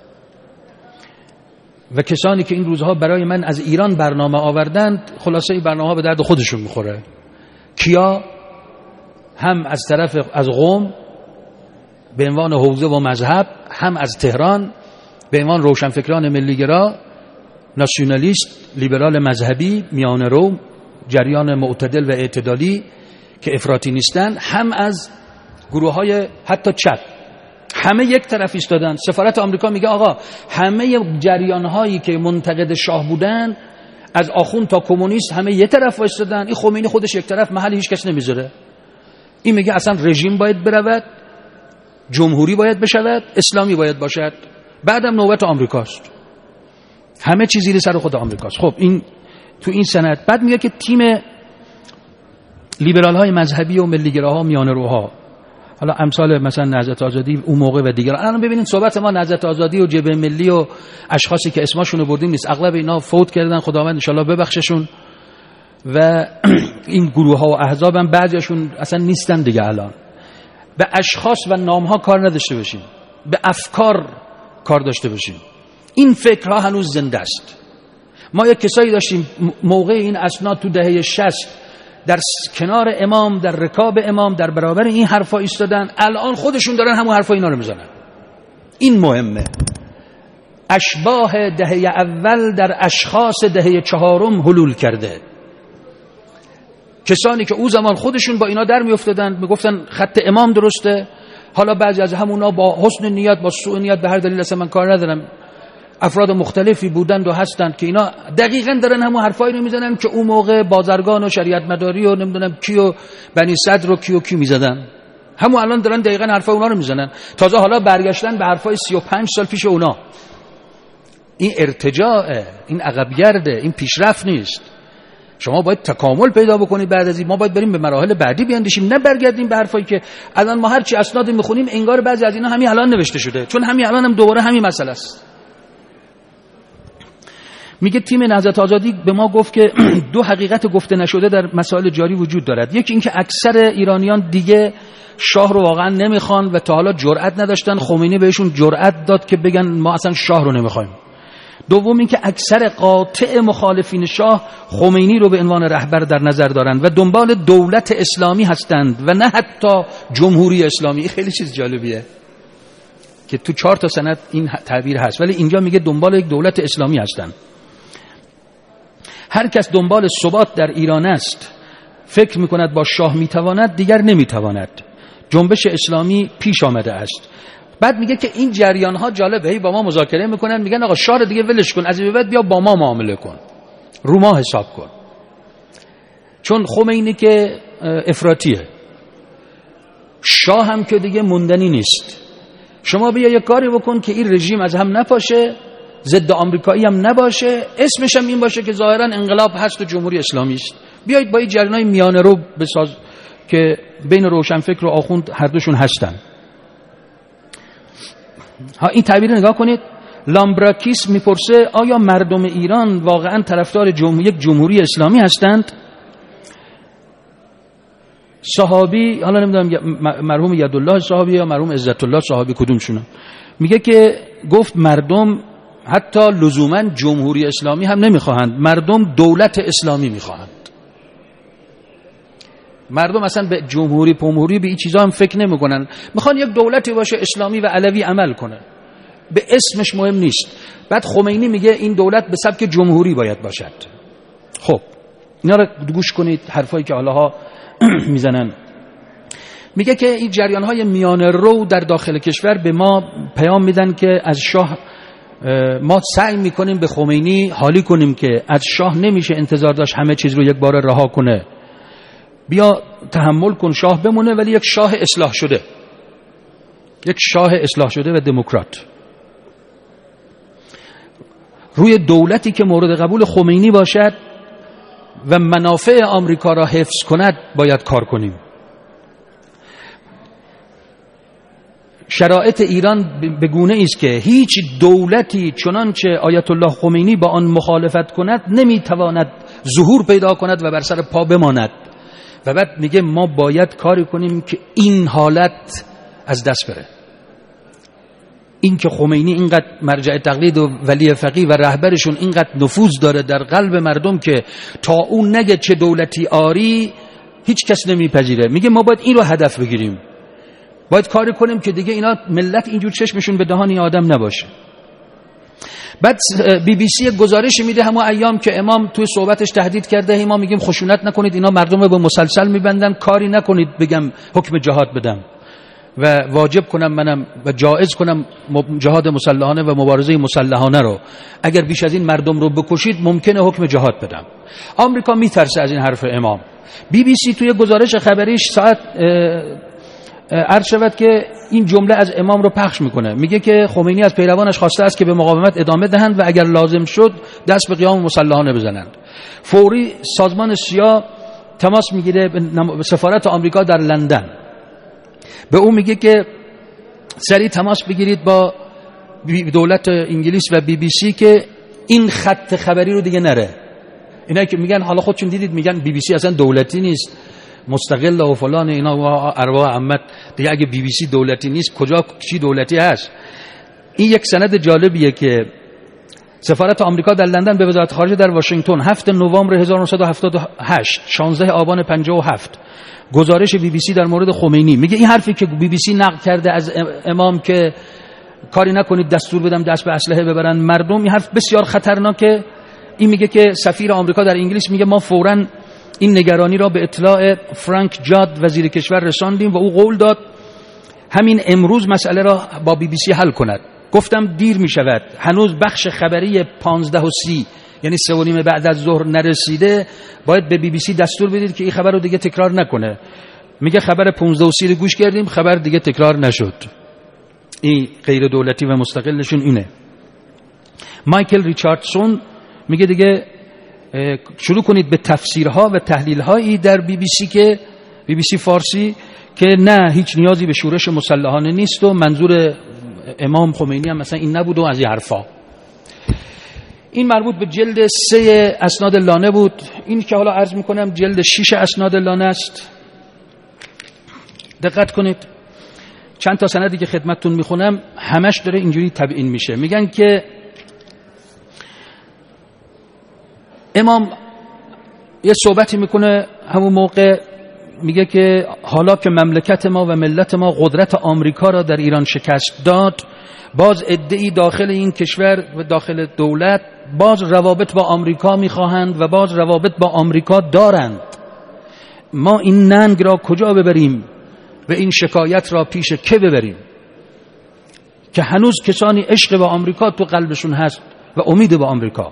و کسانی که این روزها برای من از ایران برنامه آوردند خلاصه این برنامه ها به درد خودشون میخوره. کیا؟ هم از طرف از قم به عنوان حوزه و مذهب، هم از تهران به عنوان روشنفکران ملیگرا، ناسیونالیست، لیبرال مذهبی، میانه رو، جریان معتدل و اعتدالی که افراطی نیستن، هم از گروه های حتی چپ. همه یک طرف ایستادن. سفارت آمریکا میگه آقا همه جریان هایی که منتقد شاه بودن از آخوند تا کمونیست همه یک طرف ایستادن. این خمینی خودش یک طرف، محل هیچ کس نمیذاره. این میگه اصلا رژیم باید برود، جمهوری باید بشود، اسلامی باید باشد. بعدم نوبت آمریکاست. همه چیز زیر سر خود آمریکاست. خب این تو این سند بعد میگه که تیم لیبرال های مذهبی و ملیگراها، میانه روها، حالا امثال مثلا نهضت آزادی اون موقع و دیگر، الان ببینید صحبت ما نهضت آزادی و جبهه ملی و اشخاصی که اسمشون رو بردیم نیست، اغلب اینا فوت کردن، خداوند ان شاءالله ببخششون. و این گروه ها و احزاب هم بعضیشون اصلا نیستن دیگه. الان به اشخاص و نام ها کار نداشته باشیم، به افکار کار داشته باشیم. این فکرها هنوز زنده است. ما یک کسایی داشتیم موقع این اسناد تو دهه شصت در کنار امام، در رکاب امام، در برابر این حرفا ایستادن، الان خودشون دارن همون حرفا اینا رو میزنن. این مهمه. اشباح دهه اول در اشخاص دهه چهارم حلول کرده. کسانی که او زمان خودشون با اینا در میافتادن، میگفتن خط امام درسته، حالا بعضی از همونا با حسن نیت، با سوء نیت، به هر دلیل اصلا من کار ندارم، افراد مختلفی بودند و هستند که اینا دقیقاً دارن همون حرفایی رو میزنن که اون موقع بازرگان و شریعت مداری و نمیدونم کیو بنی صدر و کیو کی میزدن. همون الان دارن دقیقاً حرفای اونا رو میزنن. تازه حالا برگشتن به حرفای سی و پنج سال پیش اونا. این ارتجاعه، این عقبگرده، این پیشرفت نیست. شما باید تکامل پیدا بکنید. بعد از این ما باید بریم به مراحل بعدی بیاندیشیم، نه برگردیم به حرفایی که الان ما هر چی اسناد میخونیم انگار بعضی از اینا همین الان نوشته شده، چون همین الان هم دوباره همین مسئله است. میگه تیم نهضت آزادی به ما گفت که دو حقیقت گفته نشده در مسائل جاری وجود دارد. یکی این که اکثر ایرانیان دیگه شاه رو واقعا نمیخوان و تا حالا جرئت نداشتن. خمینی بهشون جرئت داد که بگن ما اصلا شاه رو نمیخوایم. دوم این که اکثر قاطع مخالفین شاه خمینی رو به عنوان رهبر در نظر دارند و دنبال دولت اسلامی هستند و نه حتی جمهوری اسلامی. خیلی چیز جالبیه که تو چهار تا سند این تعبیر هست، ولی اینجا میگه دنبال یک دولت اسلامی هستند. هر کس دنبال ثبات در ایران است، فکر میکند با شاه میتواند، دیگر نمیتواند. جنبش اسلامی پیش آمده است. بعد میگه که این جریان ها جالبه، هی با ما مذاکره میکنن، میگن آقا شاه دیگه ولش کن، از این بعد بیا با ما معامله کن، رو ما حساب کن. چون خمینی که افراطیه، شاه هم که دیگه موندنی نیست. شما بیا یک کاری بکن که این رژیم از هم نپاشه، ضد آمریکایی هم نباشه، اسمش هم این باشه که ظاهرا انقلاب هست و جمهوری اسلامی است. بیایید با این جریانای میانه رو بساز که بین روشنفکر و آخوند هر دوشون هستن. ها این تعبیر نگاه کنید. لامبراکیس میپرسه آیا مردم ایران واقعا طرفدار جمهوری یک جمهوری اسلامی هستند؟ صحابی، حالا نمیدونم مرحوم یدالله صحابی یا مرحوم عزت الله صحابی کدومشونه، میگه که گفت مردم حتی لزوما جمهوری اسلامی هم نمیخواهند، مردم دولت اسلامی میخواهند. مردم اصلا به جمهوری پمهوری به این چیزا هم فکر نمیکنن، میخوان یک دولتی باشه اسلامی و علوی عمل کنه، به اسمش مهم نیست. بعد خمینی میگه این دولت به سبک جمهوری باید باشد. خب اینا رو گوش کنید، حرفایی که حالاها میزنن. میگه که این جریان‌های میانه رو در داخل کشور به ما پیام میدن که از شاه ما سعی میکنیم به خمینی حالی کنیم که از شاه نمیشه انتظار داشت همه چیز رو یک بار رها کنه، بیا تحمل کن، شاه بمونه ولی یک شاه اصلاح شده. یک شاه اصلاح شده و دموکرات روی دولتی که مورد قبول خمینی باشد و منافع آمریکا را حفظ کند باید کار کنیم. شرایط ایران به گونه است که هیچ دولتی چنانچه آیت الله خمینی با آن مخالفت کند نمیتواند ظهور پیدا کند و بر سر پا بماند. و بعد میگه ما باید کاری کنیم که این حالت از دست بره. این که خمینی اینقدر مرجع تقلید و ولی فقیه و رهبرشون اینقدر نفوذ داره در قلب مردم که تا اون نگه چه دولتی آری هیچ کس نمیپذیره. میگه ما باید این رو هدف بگیریم، باید کاری کنیم که دیگه اینا ملت اینجور چشمشون به دهان این آدم نباشه. بعد بی بی سی گزارش میده همون ایام که امام توی صحبتش تهدید کرده، ما میگیم خشونت نکنید، اینا مردم رو به مسلسل میبندن، کاری نکنید بگم حکم جهاد بدم و واجب کنم منم و جایز کنم جهاد مسلحانه و مبارزه مسلحانه رو، اگر بیش از این مردم رو بکشید ممکنه حکم جهاد بدم. آمریکا میترسه از این حرف امام. بی بی سی توی گزارش خبریش ساعت عرض شود که این جمله از امام رو پخش میکنه، میگه که خمینی از پیروانش خواسته است که به مقاومت ادامه دهند و اگر لازم شد دست به قیام مسلحانه بزنند. فوری سازمان سیا تماس میگیره به سفارت آمریکا در لندن، به اون میگه که سریع تماس بگیرید با دولت انگلیس و بی بی سی که این خط خبری رو دیگه نره. اینا که میگن حالا خودشون دیدید میگن بی بی سی اصلا دولتی نیست، مستقل و فلان، اینا ارواح عمت دیگه. اگه بی بی سی دولتی نیست کجا چی دولتی هست؟ این یک سند جالبیه که سفارت آمریکا در لندن به وزارت خارجه در واشنگتن هفتم نوامبر هزار و نهصد و هفتاد و هشت شانزده آبان پنجاه و هفت گزارش بی بی سی در مورد خمینی میگه این حرفی که بی بی سی نقل کرده از امام که کاری نکنید دستور بدم دست به اسلحه ببرن مردم، این حرف بسیار خطرناکه. این میگه که سفیر آمریکا در انگلیس میگه ما فوراً این نگرانی را به اطلاع فرانک جاد وزیر کشور رساندیم و او قول داد همین امروز مسئله را با بی بی سی حل کند. گفتم دیر می شود، هنوز بخش خبری پانزده و سی یعنی سه و نیم بعد از ظهر نرسیده، باید به بی بی سی دستور بدید که این خبر رو دیگه تکرار نکنه. میگه خبر پانزده و سی رو گوش کردیم، خبر دیگه تکرار نشد. این غیر دولتی و مستقلشون اینه. مایکل ریچاردسون میگه دیگه شروع کنید به تفسیرها و تحلیل‌هایی در بی بی سی که بی بی سی فارسی که نه هیچ نیازی به شورش مسلحانه نیست و منظور امام خمینی هم مثلا این نبود و از این حرفا. این مربوط به جلد سه اسناد لانه بود. این که حالا عرض میکنم جلد شش اسناد لانه است. دقت کنید چند تا سندی که خدمتتون میخونم همش داره اینجوری تبیین میشه. میگن که امام یه صحبتی میکنه همون موقع، میگه که حالا که مملکت ما و ملت ما قدرت آمریکا را در ایران شکست داد، باز عده‌ای داخل این کشور و داخل دولت باز روابط با آمریکا میخواهند و باز روابط با آمریکا دارند. ما این ننگ را کجا ببریم و این شکایت را پیش که ببریم که هنوز کسانی عشق با آمریکا تو قلبشون هست و امید با آمریکا.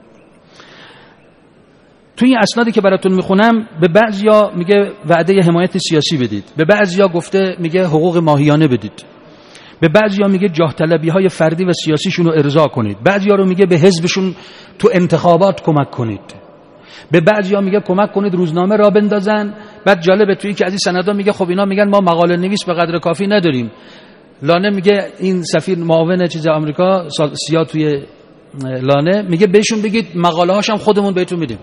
توی این اسنادی که براتون میخونم به بعضیا میگه وعده حمایت سیاسی بدید، به بعضیا گفته میگه حقوق ماهیانه بدید، به بعضیا میگه جاه طلبی های فردی و سیاسیشون رو ارضا کنید، بعضیا رو میگه به حزبشون تو انتخابات کمک کنید، به بعضیا میگه کمک کنید روزنامه را بندازن. بعد جالبه توی که از این سندا میگه خب اینا میگن ما مقاله نویس به قدر کافی نداریم. لانه میگه این سفیر معاون چیز آمریکا سیا توی لانه میگه بهشون بگید مقاله هاشم خودمون بهتون میدیم.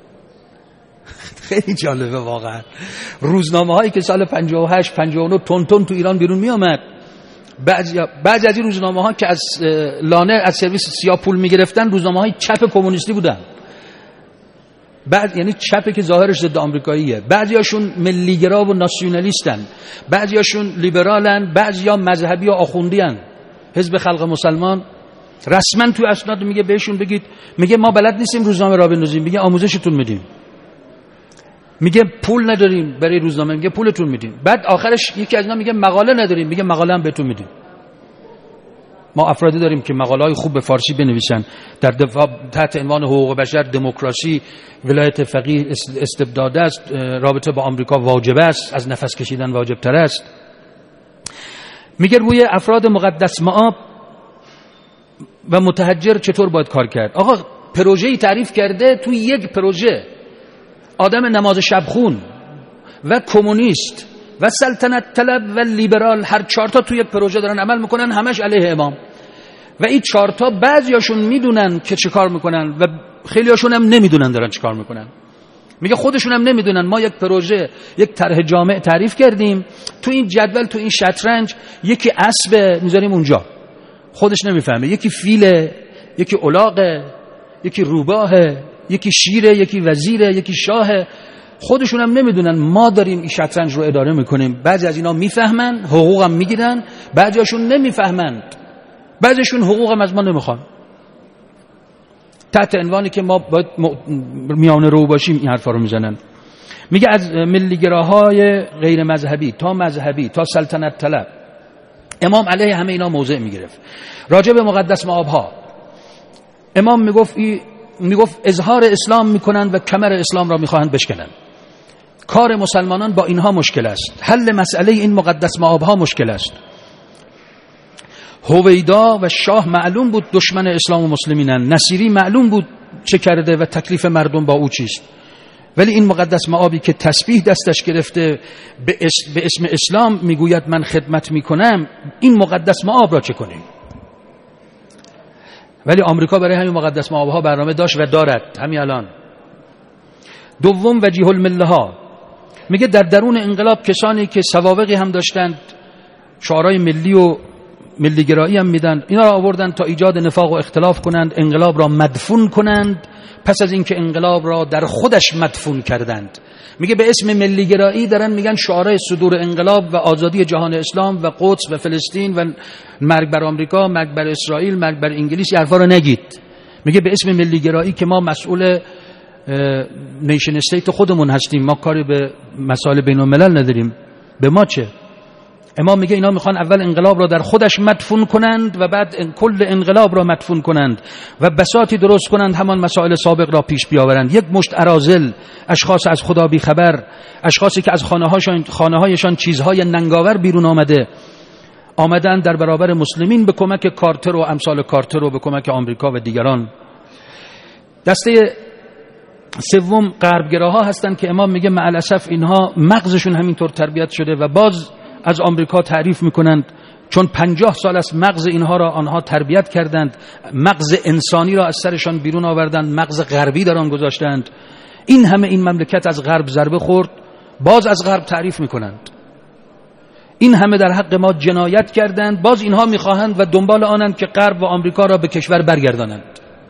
خیلی جالبه واقعا. روزنامه هایی که سال پنجاه و هشت پنجاه و نه تون تون تو ایران بیرون می آمد، بعضی بعضی از این روزنامه ها که از لانه از سرویس سیا پول می گرفتن روزنامه های چپ کمونیستی بودن. بعد یعنی چپی که ظاهرش ضد آمریکاییه، بعضیاشون ملیگرا و ناسیونالیستن، بعضیاشون لیبرالن، بعضیا مذهبی و آخوندی ان. حزب خلق مسلمان رسما تو اسناد میگه بهشون بگید، میگه ما بلد نیستیم روزنامه را بندازیم، میگه آموزشتون میدیم. میگه پول نداریم برای روزنامه، میگه پولتون میدیم. بعد آخرش یکی از اینا میگه مقاله نداریم، میگه مقاله هم بهتون میدیم. ما افرادی داریم که مقاله های خوب به فارسی بنویسن در دفاع تحت عنوان حقوق بشر، دموکراسی، ولایت فقیه استبداد است، رابطه با آمریکا واجب است، از نفس کشیدن واجب تر است. میگه روی افراد مقدس مآب و متحجر چطور باید کار کرد. آقا پروژه‌ای تعریف کرده، تو یک پروژه آدم نماز شبخون و کمونیست و سلطنت طلب و لیبرال هر چهارتا تو یک پروژه دارن عمل میکنن، همش علیه امام. و این چهارتا بعضیاشون میدونن که چه کار میکنن و خیلیاشون هم نمیدونن دارن چه کار میکنن. میگه خودشون هم نمیدونن. ما یک پروژه، یک طرح جامع تعریف کردیم، تو این جدول، تو این شطرنج یکی اسب میذاریم اونجا، خودش نمیفهمه، یکی فیله، یکی الاغه، یکی روباهه، یکی شیره، یکی وزیره، یکی شاهه. خودشون هم نمیدونن ما داریم این شطرنج رو اداره میکنیم. بعضی از اینا میفهمن، حقوق هم میگیرن، بعضیاشون نمیفهمند، بعضیشون حقوق هم از ما نمیخوان، تحت عنوانی که ما باید میانه رو باشیم این حرفا رو میزنن. میگه از ملیگراهای غیر مذهبی تا مذهبی تا سلطنت طلب امام علیه همه اینا موضع میگرفت. راجع به مقدس مآبها امام میگفت ای میگفت اظهار اسلام میکنند و کمر اسلام را میخواهند بشکنند. کار مسلمانان با اینها مشکل است، حل مسئله این مقدس مآبها مشکل است. هویدا و شاه معلوم بود دشمن اسلام و مسلمینن، نصیری معلوم بود چه کرده و تکلیف مردم با او چیست، ولی این مقدس مآبی که تسبیح دستش گرفته به اسم, به اسم اسلام میگوید من خدمت میکنم، این مقدس مآب را چه کنیم؟ ولی آمریکا برای همین مقدس مآبها برنامه داشت و دارد همین الان. دوم وجیه المله ها، میگه در درون انقلاب کسانی که سوابقی هم داشتند، شعارهای ملی و ملیگرایی هم میدن، اینا را آوردن تا ایجاد نفاق و اختلاف کنند، انقلاب را مدفون کنند. پس از اینکه انقلاب را در خودش مدفون کردند، میگه به اسم ملیگرایی دارن میگن شعارهای صدور انقلاب و آزادی جهان اسلام و قدس و فلسطین و مرگ بر آمریکا، مرگ بر اسرائیل، مرگ بر انگلیس، این حرفا رو نگید. میگه به اسم ملیگرایی که ما مسئول نیشن استیت خودمون هستیم، ما کاری به مسائل بین الملل نداریم، به ما چه؟ امام میگه اینا میخوان اول انقلاب را در خودش مدفون کنند و بعد کل انقلاب را مدفون کنند و بساطی درست کنند همان مسائل سابق را پیش بیاورند. یک مشت اراذل، اشخاص از خدا بی خبر، اشخاصی که از خانه‌هاشون خانه‌هایشان چیزهای ننگاور بیرون آمده، آمدن در برابر مسلمین به کمک کارتر و امثال کارتر و به کمک آمریکا و دیگران. دسته سوم غربگراها هستند که امام میگه مع الاسف اینها مغزشون همینطور تربیت شده و باز از آمریکا تعریف میکنند، چون پنجاه سال است مغز اینها را آنها تربیت کردند، مغز انسانی را از سرشان بیرون آوردند، مغز غربی در آن گذاشتند. این همه این مملکت از غرب ضربه خورد، باز از غرب تعریف میکنند. این همه در حق ما جنایت کردند، باز اینها میخواهند و دنبال آنند که غرب و آمریکا را به کشور برگردانند.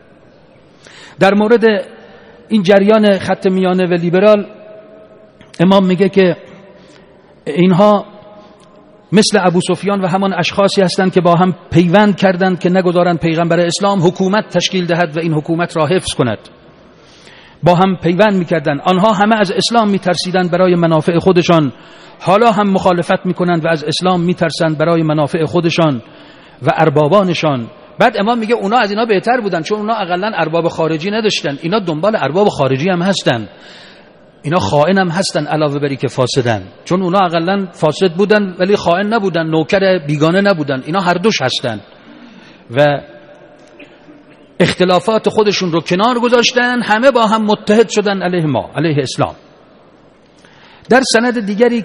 در مورد این جریان خط میانه و لیبرال امام میگه که اینها مثل ابو سفیان و همان اشخاصی هستند که با هم پیوند کردند که نگذارند پیغمبر اسلام حکومت تشکیل دهد و این حکومت را حفظ کند. با هم پیوند میکردند. آنها همه از اسلام میترسیدند برای منافع خودشان، حالا هم مخالفت میکنند و از اسلام میترسند برای منافع خودشان و اربابانشان. بعد امام میگه اونا از اینا بهتر بودن، چون اونا اقلا ارباب خارجی نداشتن، اینا دنبال ارباب خارجی هم هستن، اینا خائن هم هستن علاوه بری که فاسدن، چون اونا اقلا فاسد بودن ولی خائن نبودن، نوکر بیگانه نبودن، اینا هر دوش هستن و اختلافات خودشون رو کنار گذاشتن، همه با هم متحد شدن علیه ما، علیه اسلام. در سند دیگری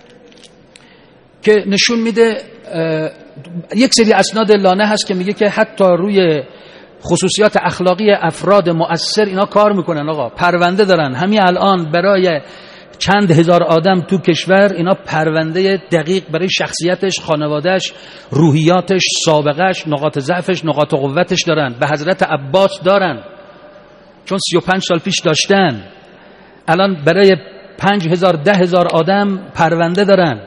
که نشون میده یک سری اسناد لانه هست که میگه که حتی روی خصوصیات اخلاقی افراد مؤثر اینا کار میکنن. آقا پرونده دارن همین الان برای چند هزار آدم تو کشور، اینا پرونده دقیق برای شخصیتش، خانوادهش، روحیاتش، سابقش، نقاط ضعفش، نقاط قوتش دارن. به حضرت عباس دارن چون سی و پنج سال پیش داشتن، الان برای پنج هزار ده هزار آدم پرونده دارن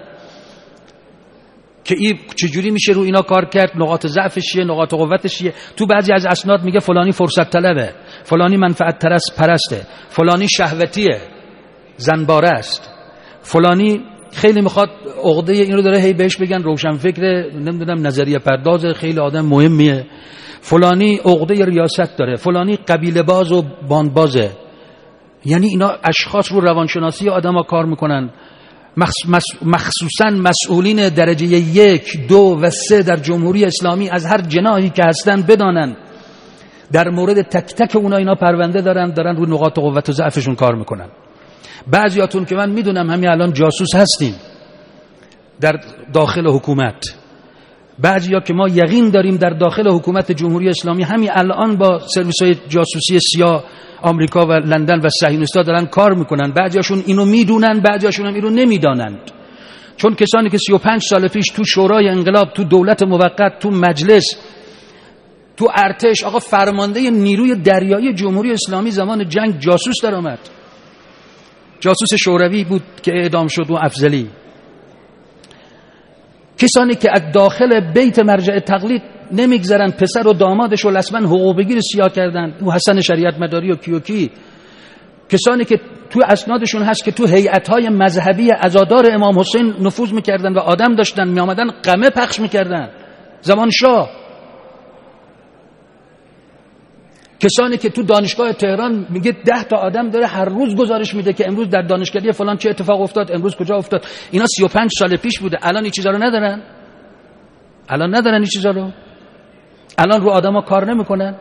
که این چجوری میشه رو اینا کار کرد، نقاط ضعفش چیه، نقاط قوتش چیه. تو بعضی از اسناد میگه فلانی فرصت طلبه، فلانی منفعت پرسته، فلانی شهوتیه، زنباره است، فلانی خیلی میخواد عقده این رو داره هی بهش بگن روشن فکر، نمیدونم نظریه پرداز، خیلی آدم مهمیه، فلانی عقده ریاست داره، فلانی قبیله باز و باندبازه. یعنی اینا اشخاص رو روانشناسی آدما کار میکنن مخصوصا مسئولین درجه یک، دو و سه در جمهوری اسلامی از هر جناحی که هستن بدانن در مورد تک تک اونا اینا پرونده دارن، دارن روی نقاط قوت و ضعفشون کار میکنن. بعضیاتون که من میدونم همین الان جاسوس هستیم در داخل حکومت، بعضیا که ما یقین داریم در داخل حکومت جمهوری اسلامی همین الان با سرویس‌های جاسوسی سیا آمریکا و لندن و صهیونیست‌ها دارن کار میکنن. بعضیاشون اینو میدونن، بعضیاشون هم اینو نمیدانند. چون کسانی که سی و پنج سال پیش تو شورای انقلاب، تو دولت موقت، تو مجلس، تو ارتش، آقا فرمانده نیروی دریایی جمهوری اسلامی زمان جنگ جاسوس در آمد، جاسوس شوروی بود که اعدام شد و افضلی. کسانی که از داخل بیت مرجع تقلید نمیگذرن، پسر و دامادش رو رسما حقوق بگیر سیاه کردن، او حسن شریعت مداری و کیوکی. کسانی که تو اسنادشون هست که تو هیئت‌های مذهبی عزادار امام حسین نفوذ میکردن و آدم داشتن، میامدن قمه پخش میکردن زمان شاه. کسانی که تو دانشگاه تهران میگه ده تا آدم داره هر روز گزارش میده که امروز در دانشکده فلان چه اتفاق افتاد، امروز کجا افتاد. اینا سی و پنج سال پیش بوده. الان این چیزا رو ندارن، الان ندارن این چیزا رو. الان رو آدما کار نمیکنن،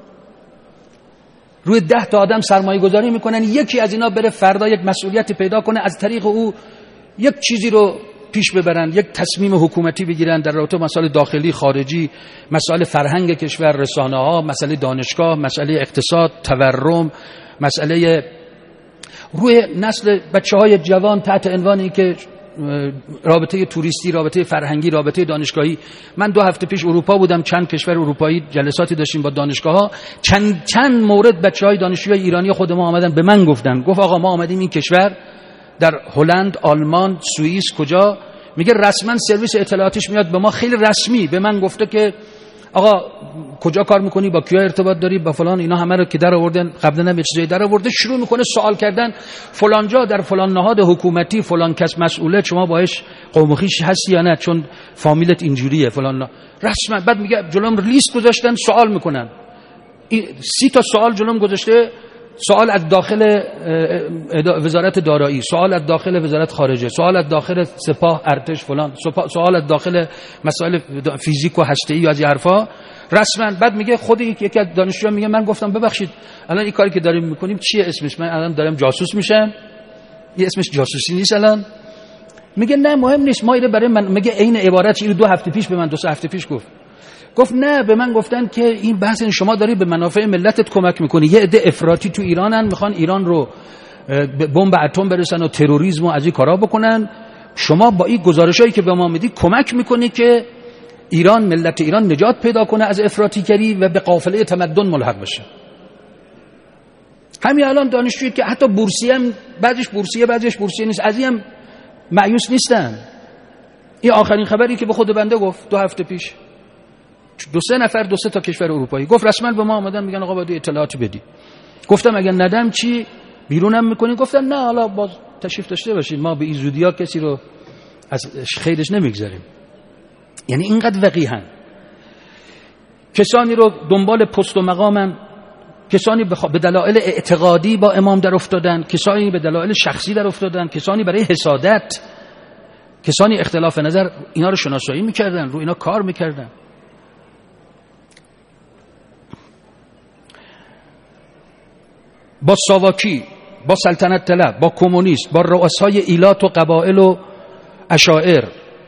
روی ده تا آدم سرمایه گذاری میکنن. یکی از اینا بره فردا یک مسئولیتی پیدا کنه، از طریق او یک چیزی رو پیش ببرن، یک تصمیم حکومتی بگیرن در رابطه با مسائل داخلی، خارجی، مسائل فرهنگ کشور، رسانه ها، مسئله دانشگاه، مسئله اقتصاد، تورم، مسئله روی نسل بچه‌های جوان تحت عنوانی که رابطه توریستی، رابطه فرهنگی، رابطه دانشگاهی. من دو هفته پیش اروپا بودم، چند کشور اروپایی جلساتی داشتیم با دانشگاه‌ها. چند چند مورد بچه‌های دانشجوی ایرانی خود ما آمدن به من گفتن، گفت آقا ما آمدیم این کشور، در هلند، آلمان، سوئیس، کجا، میگه رسما سرویس اطلاعاتیش میاد به ما خیلی رسمی به من گفته که آقا کجا کار میکنی، با کیا ارتباط داری، با فلان. اینا همه رو که در آوردن، قبلا هم چیزایی در آورده، شروع میکنه سوال کردن. فلان جا در فلان نهاد حکومتی فلان کس مسئوله، شما باهاش قوم و خویش هستی یا نه، چون فامیلت اینجوریه فلان نه. رسما بعد میگه جلوم لیست گذاشتن، سوال میکنن. سی تا سوال جلوم گذاشته، سوال از داخل وزارت دارایی، سوال از داخل وزارت خارجه، سوال از داخل سپاه، ارتش فلان، سوال از داخل مسائل فیزیک و هسته‌ای و از این حرفا رسما. بعد میگه خود یکی از دانشجوها میگه من گفتم ببخشید الان این کاری که داریم میکنیم چیه اسمش، من الان دارم جاسوس میشم، این اسمش جاسوسی نیست الان. میگه نه مهم نیست، ما اینو برای من، میگه عین عبارت اینو دو هفته پیش به من، دو سه هفته پیش گفت. گفت نه به من گفتن که این بحث شما داری به منافع ملتت کمک میکنی. یه عده افراطی تو ایرانن، میخوان ایران رو بمب اتم برسن و تروریسم و از این کارا بکنن. شما با این گزارشایی که به ما میدی کمک میکنی که ایران، ملت ایران نجات پیدا کنه از افراطیگری و به قافله تمدن ملحق بشه. همین الان دانشجویی که حتی بورسیه هم بعضیش بورسیه بعضیش بورسیه نیست، از این هم مایوس نیستن. این آخرین خبری که به خود بنده گفت دو هفته پیش، دو سه نفر دو سه تا کشور اروپایی گفت رسما به ما آمدن میگن آقا باید اطلاعاتی بدی. گفتم اگر ندم چی بیرونم میکنی؟ گفتن نه حالا باز تشریف داشته باشید، ما به این زودیا کسی رو از خیرش نمیگذاریم. یعنی اینقدر وقیحن. کسانی رو دنبال پست و مقامن، کسانی به دلایل اعتقادی با امام در افتادن، کسانی به دلایل شخصی در افتادن، کسانی برای حسادت، کسانی اختلاف نظر، اینا رو شناسایی میکردن، رو اینا کار میکردن. با ساواکی، با سلطنت طلب، با کمونیست، با رؤسای ایلات و قبائل و اشاعر،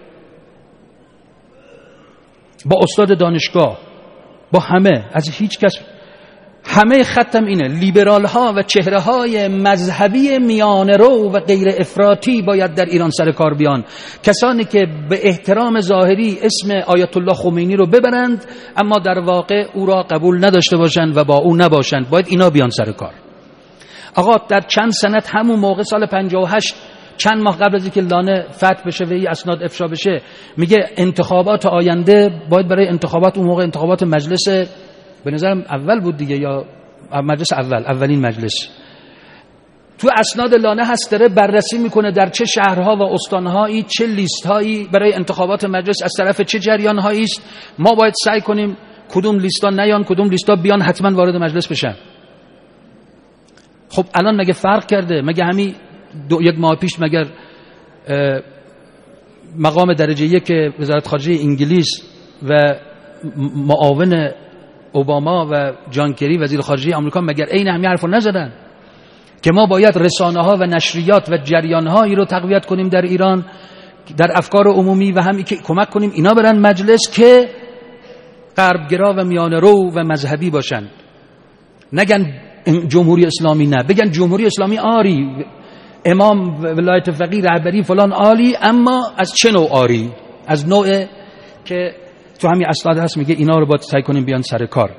با استاد دانشگاه، با همه، از هیچ کس. همه ختم اینه، لیبرال ها و چهره های مذهبی میانه رو و غیر افراطی باید در ایران سر کار بیان. کسانی که به احترام ظاهری اسم آیت الله خمینی رو ببرند اما در واقع او را قبول نداشته باشند و با او نباشند، باید اینا بیان سر کار. آقا در چند سنت همون موقع سال پنجاه و هشت، چند ماه قبل از اینکه لانه فتح بشه و این اسناد افشا بشه، میگه انتخابات آینده باید برای انتخابات، اون موقع انتخابات مجلس به نظرم اول بود دیگه، یا مجلس اول، اولین مجلس، تو اسناد لانه هست، داره بررسی میکنه در چه شهرها و استانهایی چه لیستهایی برای انتخابات مجلس از طرف چه جریانهایی است. ما باید سعی کنیم کدوم لیستا نیان، کدوم لیستا بیان، حتما وارد مجلس بشن. خب الان مگه فرق کرده؟ مگه همین دو یک ماه پیش مگر مقام درجه یک وزارت خارجه انگلیس و معاون اوباما و جان کری وزیر خارجه آمریکا مگر عین همین حرفو نزدن که ما باید رسانه ها و نشریات و جریان هایی رو تقویت کنیم در ایران در افکار عمومی و هم که کمک کنیم اینا برن مجلس که غربگرا و میانه رو و مذهبی باشن، نگن جمهوری اسلامی نه، بگن جمهوری اسلامی آری، امام ولایت فقیه رهبری فلان عالی، اما از چه نوع آری؟ از نوع که تو همین اسناد هست میگه اینا رو باید سعی کنیم بیان سر کار.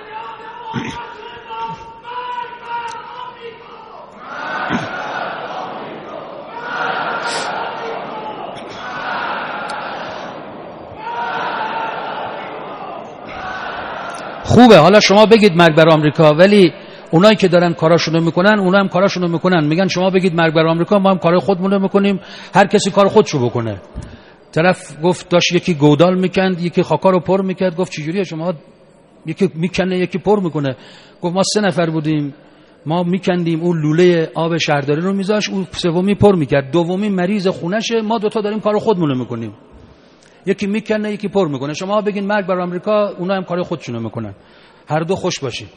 خوبه حالا شما بگید مرگ بر آمریکا، ولی اونایی که دارن کاراشونو میکنن اونا هم کاراشونو میکنن، میگن شما بگید مرگ بر آمریکا، ما هم کار خودمون میکنیم، هر کسی کار خودشو بکنه. طرف گفت داشت یکی گودال میکند، یکی خاکا رو پر میکرد، گفت چجوریه شما؟ یکی میکنه یکی پر میکنه. گفت ما سه نفر بودیم، ما میکندیم، اون لوله آب شهرداری رو میذاش، اون سومی پر میکرد، دومی مریض خونشه، ما دوتا داریم کار خودمون میکنیم. یکی میکنه یکی پر میکنه، شما بگین مرگ بر آمریکا، اونا هم کار خودشونو میکنن. هر دو خوش باشید.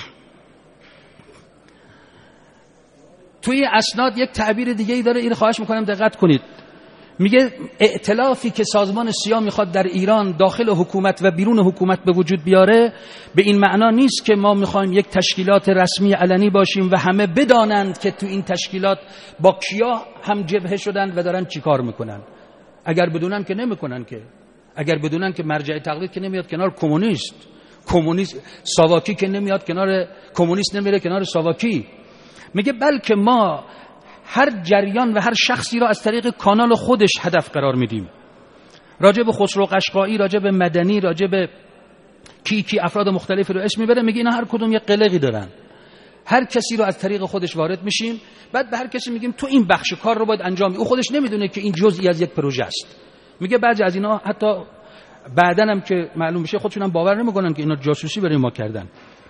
توی اسناد یک تعبیر دیگه ای داره، این خواهش میکنم دقت کنید. میگه ائتلافی که سازمان سیا میخواد در ایران داخل حکومت و بیرون حکومت به وجود بیاره، به این معنا نیست که ما میخوایم یک تشکیلات رسمی علنی باشیم و همه بدانند که تو این تشکیلات با کیا هم جبهه شدن و دارن چیکار میکنن. اگر بدونن که نمیکنن، که اگر بدونن که مرجع تقلید که نمیاد کنار کمونیست، کمونیست ساواکی که نمیاد کنار کمونیست، نمیره کنار ساواکی. میگه بلکه ما هر جریان و هر شخصی را از طریق کانال خودش هدف قرار میدیم. راجع به خسرو قشقایی، راجع به مدنی، راجع به کی کی افراد مختلفی رو اسم میبره، میگه اینا هر کدوم یه قلقی دارن، هر کسی رو از طریق خودش وارد میشیم، بعد به هر کسی میگیم تو این بخش کار رو باید انجام بدی. او خودش نمیدونه که این جزئی از یک پروژه است. میگه بعضی از اینا حتی بعدن هم که معلوم میشه خودشون هم باور نمیکنن که اینا جاسوسی برای ما کردن.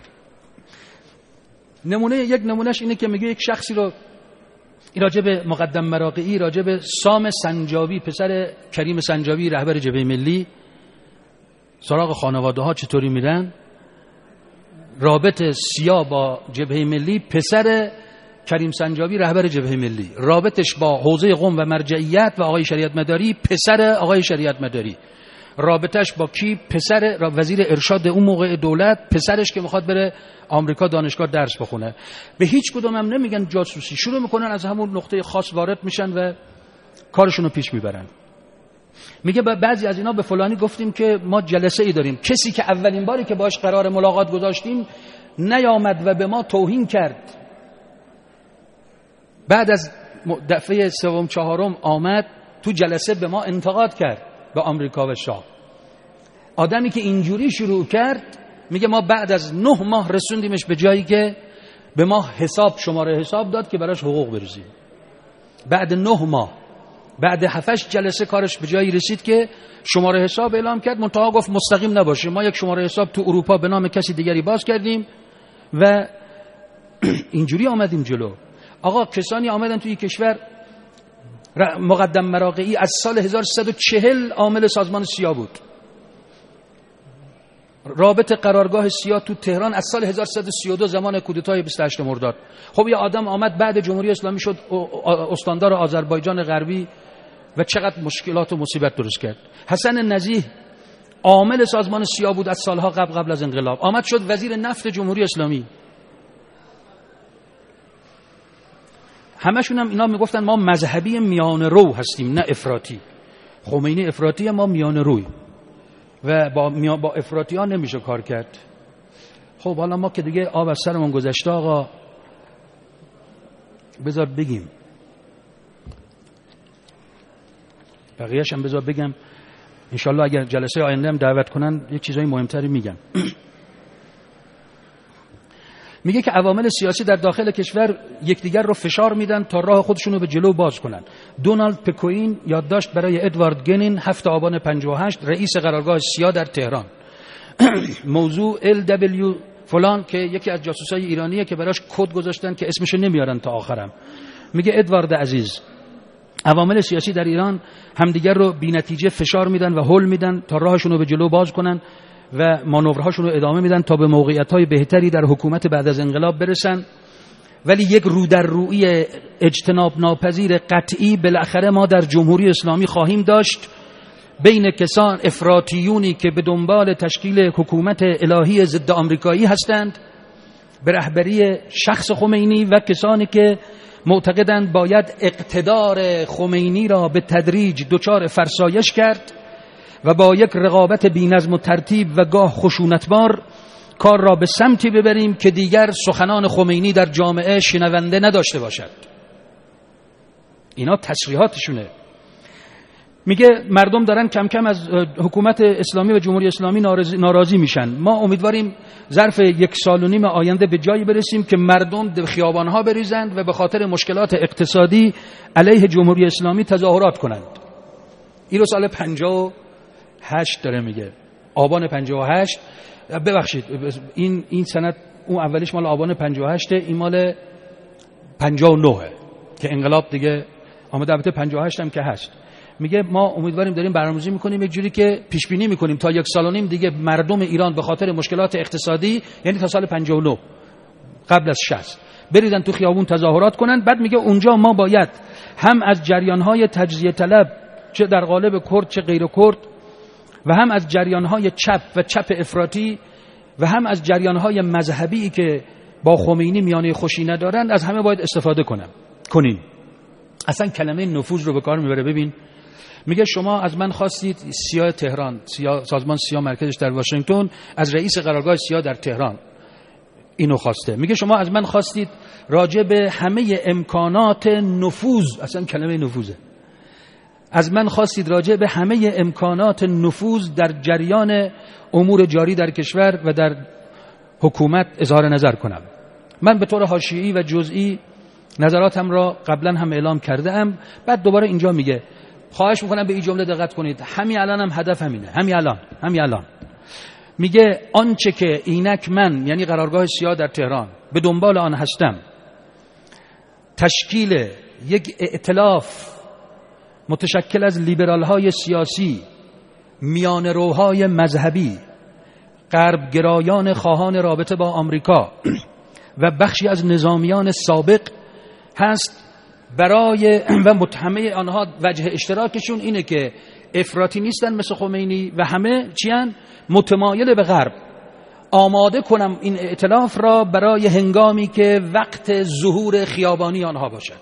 نمونه یک نمونهش اینه که میگه یک شخصی رو راجع به مقدم مراقعی، راجع به سام سنجابی، پسر کریم سنجابی رهبر جبهه ملی، سراغ خانواده ها چطوری میرن، رابط سیا با جبهه ملی، پسر کریم سنجابی رهبر جبهه ملی، رابطش با حوزه قم و مرجعیت و آقای شریعت مداری، پسر آقای شریعت مداری، رابطش با کی؟ پسر وزیر ارشاد اون موقع دولت، پسرش که میخواد بره آمریکا دانشگاه درس بخونه. به هیچ کدوم هم نمیگن جاسوسی، شروع میکنن از همون نقطه خاص وارد میشن و کارشون رو پیش میبرن. میگه بعضی از اینا به فلانی گفتیم که ما جلسه ای داریم، کسی که اولین باری که باش قرار ملاقات گذاشتیم نیامد و به ما توهین کرد، بعد از دفعه سوم چهارم آمد تو جلسه به ما انتقاد کرد، به آمریکا و شاه. آدمی که اینجوری شروع کرد، میگه ما بعد از نه ماه رسوندیمش به جایی که به ما حساب شماره حساب داد که براش حقوق بریزیم. بعد نه ماه، بعد هفتش جلسه کارش به جایی رسید که شماره حساب اعلام کرد، منتها گفت مستقیم نباشه، ما یک شماره حساب تو اروپا به نام کسی دیگری باز کردیم و اینجوری آمدیم جلو. آقا کسانی آمدن توی کشور، مقدم مراقعی از سال هزار و سیصد و چهل عامل سازمان سیا بود، رابط قرارگاه سیا تو تهران از سال هزار و سیصد و سی و دو زمان کودتای بیست و هشتم مرداد. خب یه آدم آمد بعد جمهوری اسلامی شد استاندار آذربایجان غربی و چقدر مشکلات و مصیبت درست کرد. حسن نزیه عامل سازمان سیا بود از سالها قبل قبل از انقلاب، آمد شد وزیر نفت جمهوری اسلامی. همشون هم اینا میگفتن ما مذهبی میانه رو هستیم نه افراطی. خمینی افراطی، ما میانه روی و با با افراطی ها نمیشه کار کرد. خب حالا ما که دیگه آب از سرمون گذشته آقا، بذار بگیم بقیه‌اش هم بذار بگم، انشالله اگر جلسه آینده هم دعوت کنن یک چیزای مهمتری میگم. میگه که عوامل سیاسی در داخل کشور یکدیگر رو فشار میدن تا راه خودشونو به جلو باز کنن. دونالد پکوین یادداشت برای ادوارد گنین هفتم آبان پنجاه و هشت، رئیس قرارگاه سیا در تهران. موضوع ال دبلیو فلان که یکی از جاسوسای ایرانیه که براش کد گذاشتن که اسمشو نمیارن تا آخرم. میگه ادوارد عزیز، عوامل سیاسی در ایران همدیگر رو بی نتیجه فشار میدن و هول میدن تا راهشون رو به جلو باز کنن و مانورهاشون رو ادامه میدن تا به موقعیت‌های بهتری در حکومت بعد از انقلاب برسن. ولی یک رو در روی اجتناب ناپذیر قطعی بالاخره ما در جمهوری اسلامی خواهیم داشت بین کسان افراطیونی که به دنبال تشکیل حکومت الهی ضد آمریکایی هستند به رهبری شخص خمینی و کسانی که معتقدند باید اقتدار خمینی را به تدریج دچار فرسایش کرد و با یک رقابت بی‌نظم و ترتیب و گاه خشونتبار کار را به سمتی ببریم که دیگر سخنان خمینی در جامعه شنونده نداشته باشد. اینا تصریحاتشونه. میگه مردم دارن کم کم از حکومت اسلامی و جمهوری اسلامی ناراضی میشن. ما امیدواریم ظرف یک سال و نیم آینده به جایی برسیم که مردم به خیابانها بریزند و به خاطر مشکلات اقتصادی علیه جمهوری اسلامی تظاهرات کنند. این رو سال پنجاه و هشت داره میگه، آبان پنجاه و هشت. ببخشید این این سند اون اولیش مال آبان پنجاه و هشت، این مال پنجاه و نه که انقلاب دیگه آمده. البته پنجاه و هشت هم که هست. میگه ما امیدواریم داریم برنامه‌ریزی میکنیم یک جوری که پیش بینی میکنیم تا یک سال و نیم دیگه مردم ایران به خاطر مشکلات اقتصادی، یعنی تا سال پنجاه و نه قبل از شصت، بریزن تو خیابون تظاهرات کنن. بعد میگه اونجا ما باید هم از جریان‌های تجزیه طلب چه در قالب کرد چه غیر کرد و هم از جریان‌های چپ و چپ افراطی و هم از جریان‌های مذهبی که با خمینی میانه خوشی ندارند از همه باید استفاده کنم کنیم. اصلا کلمه نفوذ رو به کار میبره. ببین میگه شما از من خواستید، سیاه تهران، سیاه سازمان سیاه مرکزش در واشنگتن، از رئیس قرارگاه سیاه در تهران اینو خواسته. میگه شما از من خواستید راجع به همه امکانات نفوذ، اصلا کلمه نفوذه، از من خواستید راجع به همه امکانات نفوذ در جریان امور جاری در کشور و در حکومت اظهار نظر کنم. من به طور حاشیه‌ای و جزئی نظراتم را قبلا هم اعلام کرده ام. بعد دوباره اینجا میگه خواهش میکنم به این جمله دقت کنید، همین الان هم هدف همینه، همین الان همین الان میگه آنچه که اینک من، یعنی قرارگاه سیاه در تهران، به دنبال آن هستم، تشکیل یک ائتلاف متشکل از لیبرال های سیاسی، میان روهای مذهبی، غرب گرایان خواهان رابطه با آمریکا و بخشی از نظامیان سابق هست. برای و متهمه آنها وجه اشتراکشون اینه که افراطی نیستن مثل خمینی و همه چیان متمایل به غرب. آماده کنم این ائتلاف را برای هنگامی که وقت ظهور خیابانی آنها باشد.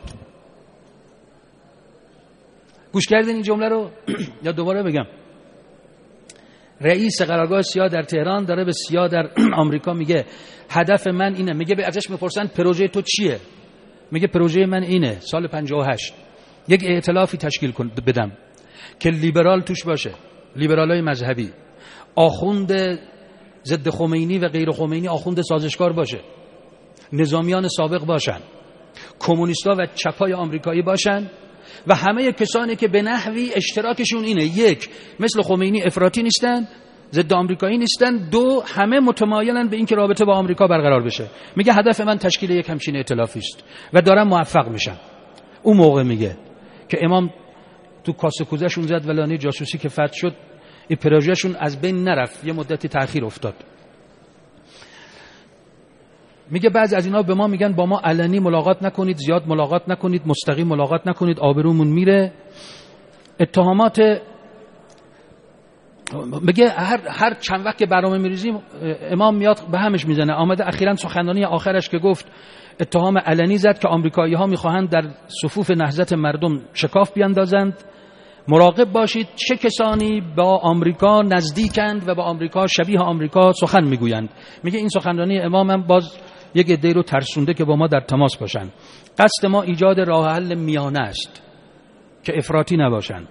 گوش کردین این جمله رو؟ یا دوباره بگم؟ رئیس قرارگاه سیاه در تهران داره به سیاه در آمریکا میگه هدف من اینه. میگه به ازش میپرسن پروژه تو چیه؟ میگه پروژه من اینه سال پنجاه و هشت یک ائتلافی تشکیل کن بدم که لیبرال توش باشه، لیبرالای مذهبی، آخوند ضد خمینی و غیر خمینی آخوند سازشکار باشه، نظامیان سابق باشن، کمونیستا و چپای آمریکایی باشن و همه کسانی که به نحوی اشتراکشون اینه: یک، مثل خمینی افراطی نیستن، ضد آمریکایی نیستن، دو، همه متمایلن به اینکه رابطه با آمریکا برقرار بشه. میگه هدف من تشکیل یک همچین ائتلافی است و دارم موفق میشم. اون موقع میگه که امام تو کاسه کوزهشون زد و لانه جاسوسی که فتح شد این پروژهشون از بین نرفت، یه مدتی تأخیر افتاد. میگه بعضی از اینا به ما میگن با ما علنی ملاقات نکنید، زیاد ملاقات نکنید، مستقیم ملاقات نکنید، آبرومون میره. اتهامات میگه هر هر چند وقت که برنامه میریزیم امام میاد به همش میزنه. آمده اخیراً سخنرانی آخرش که گفت اتهام علنی زد که آمریکایی‌ها میخواهند در صفوف نهضت مردم شکاف بیاندازند. مراقب باشید چه کسانی با آمریکا نزدیکند و با آمریکا شبیه آمریکا سخن میگویند. میگه این سخنرانی امام هم باز یک عده‌ای رو ترسونده که با ما در تماس باشند. قصد ما ایجاد راه حل میانه است که افراطی نباشند.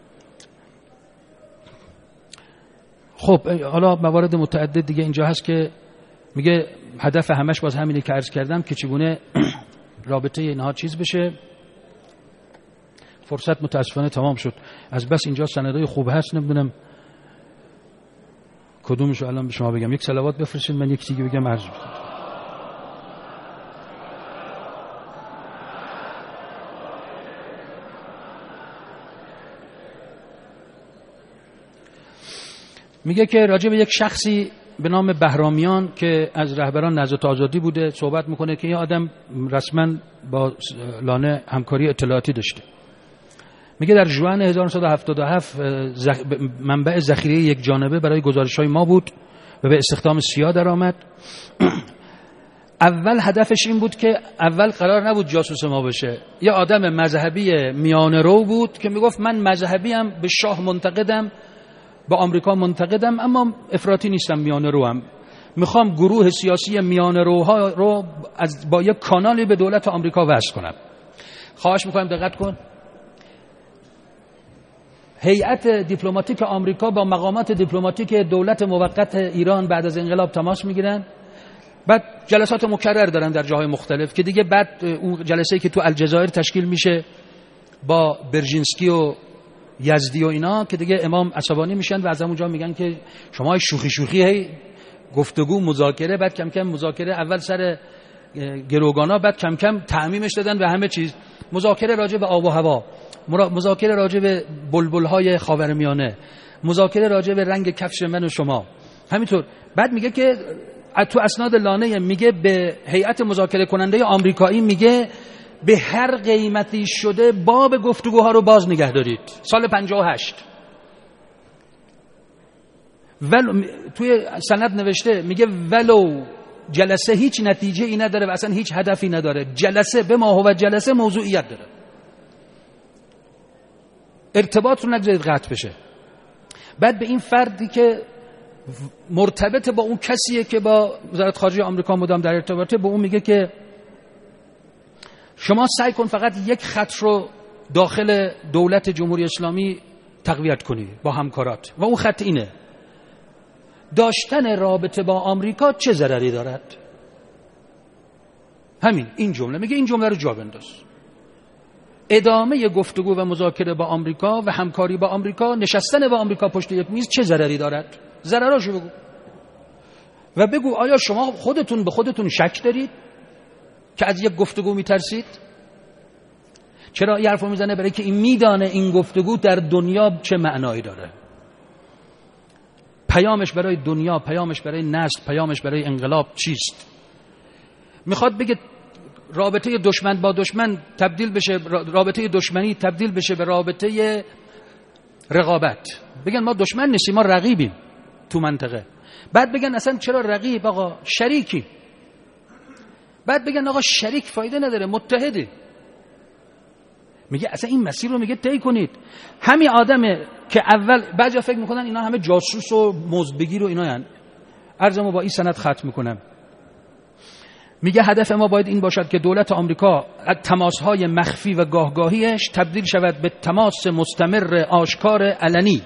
خب حالا موارد متعدد دیگه اینجا هست که میگه هدف همش باز همینه که عرض کردم که چگونه رابطه اینها چیز بشه. فرصت متاسفانه تمام شد. از بس اینجا سندای خوب هست، نمیدونم کدومشو الان به شما بگم. یک صلوات بفرستید من یک دیگه بگم عرض بکنم. میگه که راجع به یک شخصی به نام بهرامیان که از رهبران نهضت آزادی بوده صحبت میکنه که این آدم رسما با لانه همکاری اطلاعاتی داشته. میگه در ژوئن هزار و نهصد و هفتاد و هفت زخ... منبع ذخیره یک جانبه برای گزارش‌های ما بود و به استخدام سیاه درآمد. اول هدفش این بود که اول قرار نبود جاسوس ما بشه، یه آدم مذهبی میانه رو بود که میگفت من مذهبیم، به شاه منتقدم، با آمریکا منتقدم، اما افراطی نیستم، میانه رو هم میخوام گروه سیاسی میانه روها رو از با یک کانالی به دولت آمریکا وصل کنم. خواهش میکنم دقت کن. هیئت دیپلماتیک آمریکا با مقامات دیپلماتیک دولت موقت ایران بعد از انقلاب تماس میگیرن، بعد جلسات مکرر دارن در جاهای مختلف که دیگه بعد اون جلسه‌ای که تو الجزایر تشکیل میشه با برژینسکی و یزدی و اینا که دیگه امام عصبانی میشن و از اونجا میگن که شما شوخی شوخی هی گفتگو مذاکره، بعد کم کم مذاکره اول سر گروگانا، بعد کم کم تعمیمش دادن به همه چیز، مذاکره راجع به آب و هوا، مذاکره راجع به بلبل‌های خاورمیانه، مذاکره راجع به رنگ کفش من و شما، همینطور. بعد میگه که تو اسناد لانه میگه به هیئت مذاکره کننده آمریکایی میگه به هر قیمتی شده باب گفتگوها رو باز نگه دارید. سال پنجاه و هشت ولو توی سند نوشته میگه ولو جلسه هیچ نتیجه ای نداره و اصلا هیچ هدفی نداره، جلسه به ما هو جلسه موضوعیت داره، ارتباط رو نگذارید قطع بشه. بعد به این فردی که مرتبط با اون کسیه که با وزارت خارجه آمریکا مدام در ارتباطه، به اون میگه که شما سعی کن فقط یک خط رو داخل دولت جمهوری اسلامی تقویت کنی با همکارات و اون خط اینه: داشتن رابطه با آمریکا چه ضرری دارد. همین این جمله میگه، این جمله رو جا بنداز. ادامه گفتگو و مذاکره با آمریکا و همکاری با آمریکا، نشستن با آمریکا پشت یک میز چه ضرری دارد؟ ضرراشو بگو و بگو آیا شما خودتون به خودتون شک دارید که از یک گفتگو میترسید؟ چرا این حرفو میزنه؟ برای که این میدانه این گفتگو در دنیا چه معنایی داره، پیامش برای دنیا، پیامش برای نسل، پیامش برای انقلاب چیست. میخواد بگه رابطه دشمن با دشمن تبدیل بشه، رابطه دشمنی تبدیل بشه به رابطه رقابت. بگن ما دشمن نیستیم، ما رقیبیم تو منطقه. بعد بگن اصلا چرا رقیب؟ آقا شریکی. بعد بگن آقا شریک فایده نداره، متحدی. میگه اصلا این مسیر رو میگه طی کنید. همین آدمه که اول بعضیا فکر میکنن اینا همه جاسوس و مزدبگیر و اینا هن. عرضمو با این سند ختم میکنم. میگه هدف ما باید این باشد که دولت آمریکا از تماسهای مخفی و گاهگاهیش تبدیل شود به تماس مستمر آشکار علنی.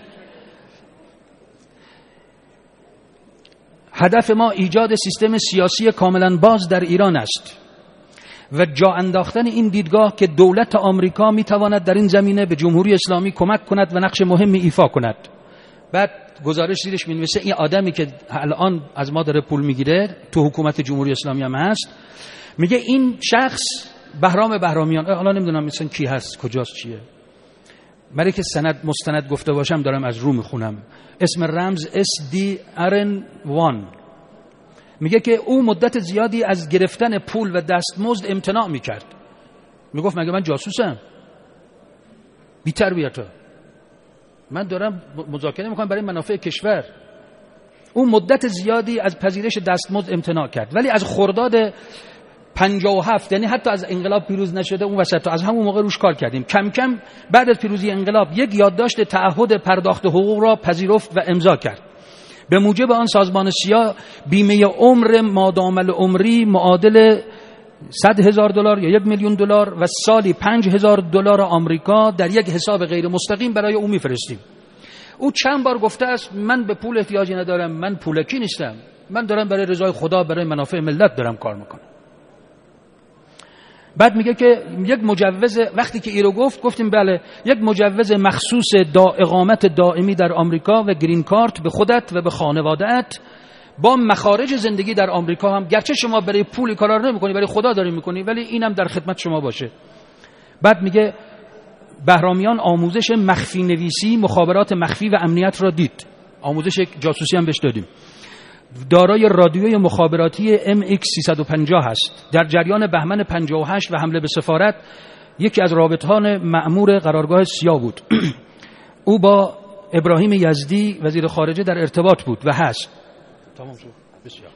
هدف ما ایجاد سیستم سیاسی کاملا باز در ایران است و جا انداختن این دیدگاه که دولت آمریکا میتواند در این زمینه به جمهوری اسلامی کمک کند و نقش مهمی ایفا کند. بعد گزارش زیرش می‌نویسه این آدمی که الان از ما داره پول میگیره تو حکومت جمهوری اسلامی هم هست، میگه این شخص بهرام بهرامیان، حالا نمیدونم مثلا کی هست، کجاست، چیه، برای که سند مستند گفته باشم دارم از رو میخونم. اسم رمز اس دی ار ان وان. میگه که او مدت زیادی از گرفتن پول و دستمزد امتناع میکرد. میگفت مگه من جاسوسم؟ بی تربیتا، من دارم مذاکره میکنم برای منافع کشور. او مدت زیادی از پذیرش دستمزد امتناع کرد، ولی از خرداد پنجاه و هفت، یعنی حتی از انقلاب پیروز نشده اون وسط، از همون موقع روش کار کردیم. کم کم بعد از پیروزی انقلاب یک یادداشت تعهد پرداخت حقوق را پذیرفت و امضا کرد. به موجب آن سازمان سیاه بیمه عمر مادامل عمری معادل صد هزار دلار یا یک میلیون دلار و سالی پنج هزار دلار آمریکا در یک حساب غیر مستقیم برای او میفرستیم. او چند بار گفته است من به پول احتیاجی ندارم، من پولکی نیستم، من دارم برای رضای خدا، برای منافع ملت دارم کار میکنم. بعد میگه که یک مجوز، وقتی که ایرو گفت گفتیم بله، یک مجوز مخصوص دا اقامت دائمی در آمریکا و گرین کارت به خودت و به خانواده‌ات با مخارج زندگی در آمریکا هم، گرچه شما برای پول کار نمی‌کنی، برای خدا داری می‌کنی، ولی اینم در خدمت شما باشه. بعد میگه بهرامیان آموزش مخفی نویسی، مخابرات مخفی و امنیت را دید. آموزش جاسوسی هم بهش دادیم. دارای رادیوی مخابراتی ام ایکس سیصد و پنجاه هست. در جریان بهمن پنجاه و هشت و حمله به سفارت یکی از رابطان مأمور قرارگاه سیا بود. او با ابراهیم یزدی وزیر خارجه در ارتباط بود و هست. تمام شد. بسیار.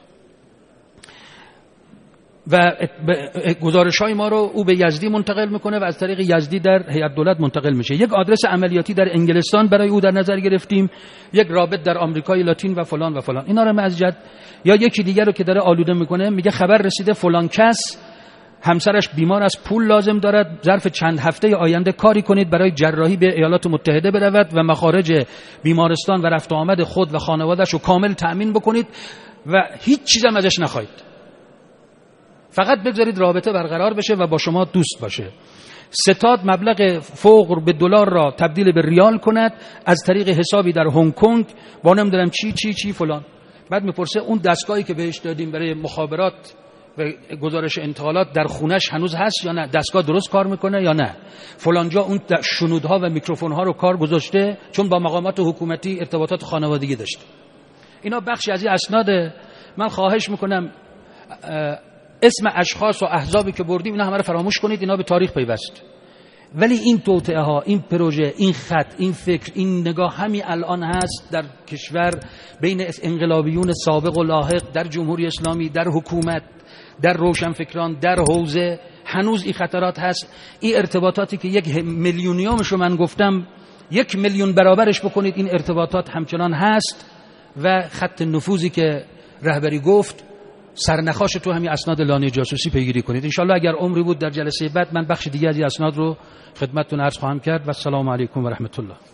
و گزارش‌های ما رو او به یزدی منتقل میکنه و از طریق یزدی در هیئت دولت منتقل میشه. یک آدرس عملیاتی در انگلستان برای او در نظر گرفتیم، یک رابط در آمریکای لاتین و فلان و فلان. اینا رو از جد یا یکی دیگر رو که داره آلوده میکنه میگه خبر رسیده فلان کس همسرش بیمار است، پول لازم دارد، ظرف چند هفته آینده کاری کنید برای جراحی به ایالات متحده برود و مخارج بیمارستان و رفت و آمد خود و خانواده‌اش رو کامل تأمین بکنید و هیچ چیز هم ازش نخواهید. فقط بگذارید رابطه برقرار بشه و با شما دوست باشه. ستاد مبلغ فوق به دلار را تبدیل به ریال کند از طریق حسابی در هنگ کنگ با نمیدونم چی چی چی فلان. بعد میپرسه اون دستگاهی که بهش دادیم برای مخابرات و گزارش انتقالات در خونش هنوز هست یا نه؟ دستگاه درست کار میکنه یا نه؟ فلان جا اون شنودها و میکروفونها رو کار گذاشته چون با مقامات حکومتی ارتباطات خانوادگی داشته. اینا بخشی از این اسناده. من خواهش میکنم اسم اشخاص و احزابی که بردیم اینا همه رو فراموش کنید، اینا به تاریخ پیوست. ولی این توطئه ها، این پروژه، این خط، این فکر، این نگاه همین الان هست در کشور بین انقلابیون سابق و لاحق، در جمهوری اسلامی، در حکومت، در روشنفکران، در حوزه. هنوز این خطرات هست. این ارتباطاتی که یک میلیونیومش رو من گفتم یک میلیون برابرش بکنید، این ارتباطات همچنان هست و خط نفوذی که رهبری گفت سرنخاش تو همین اسناد لانه جاسوسی پیگیری کنید. انشالله اگر عمری بود در جلسه بعد من بخش دیگه از این اسناد رو خدمتتون عرض خواهم کرد و السلام علیکم و رحمت الله.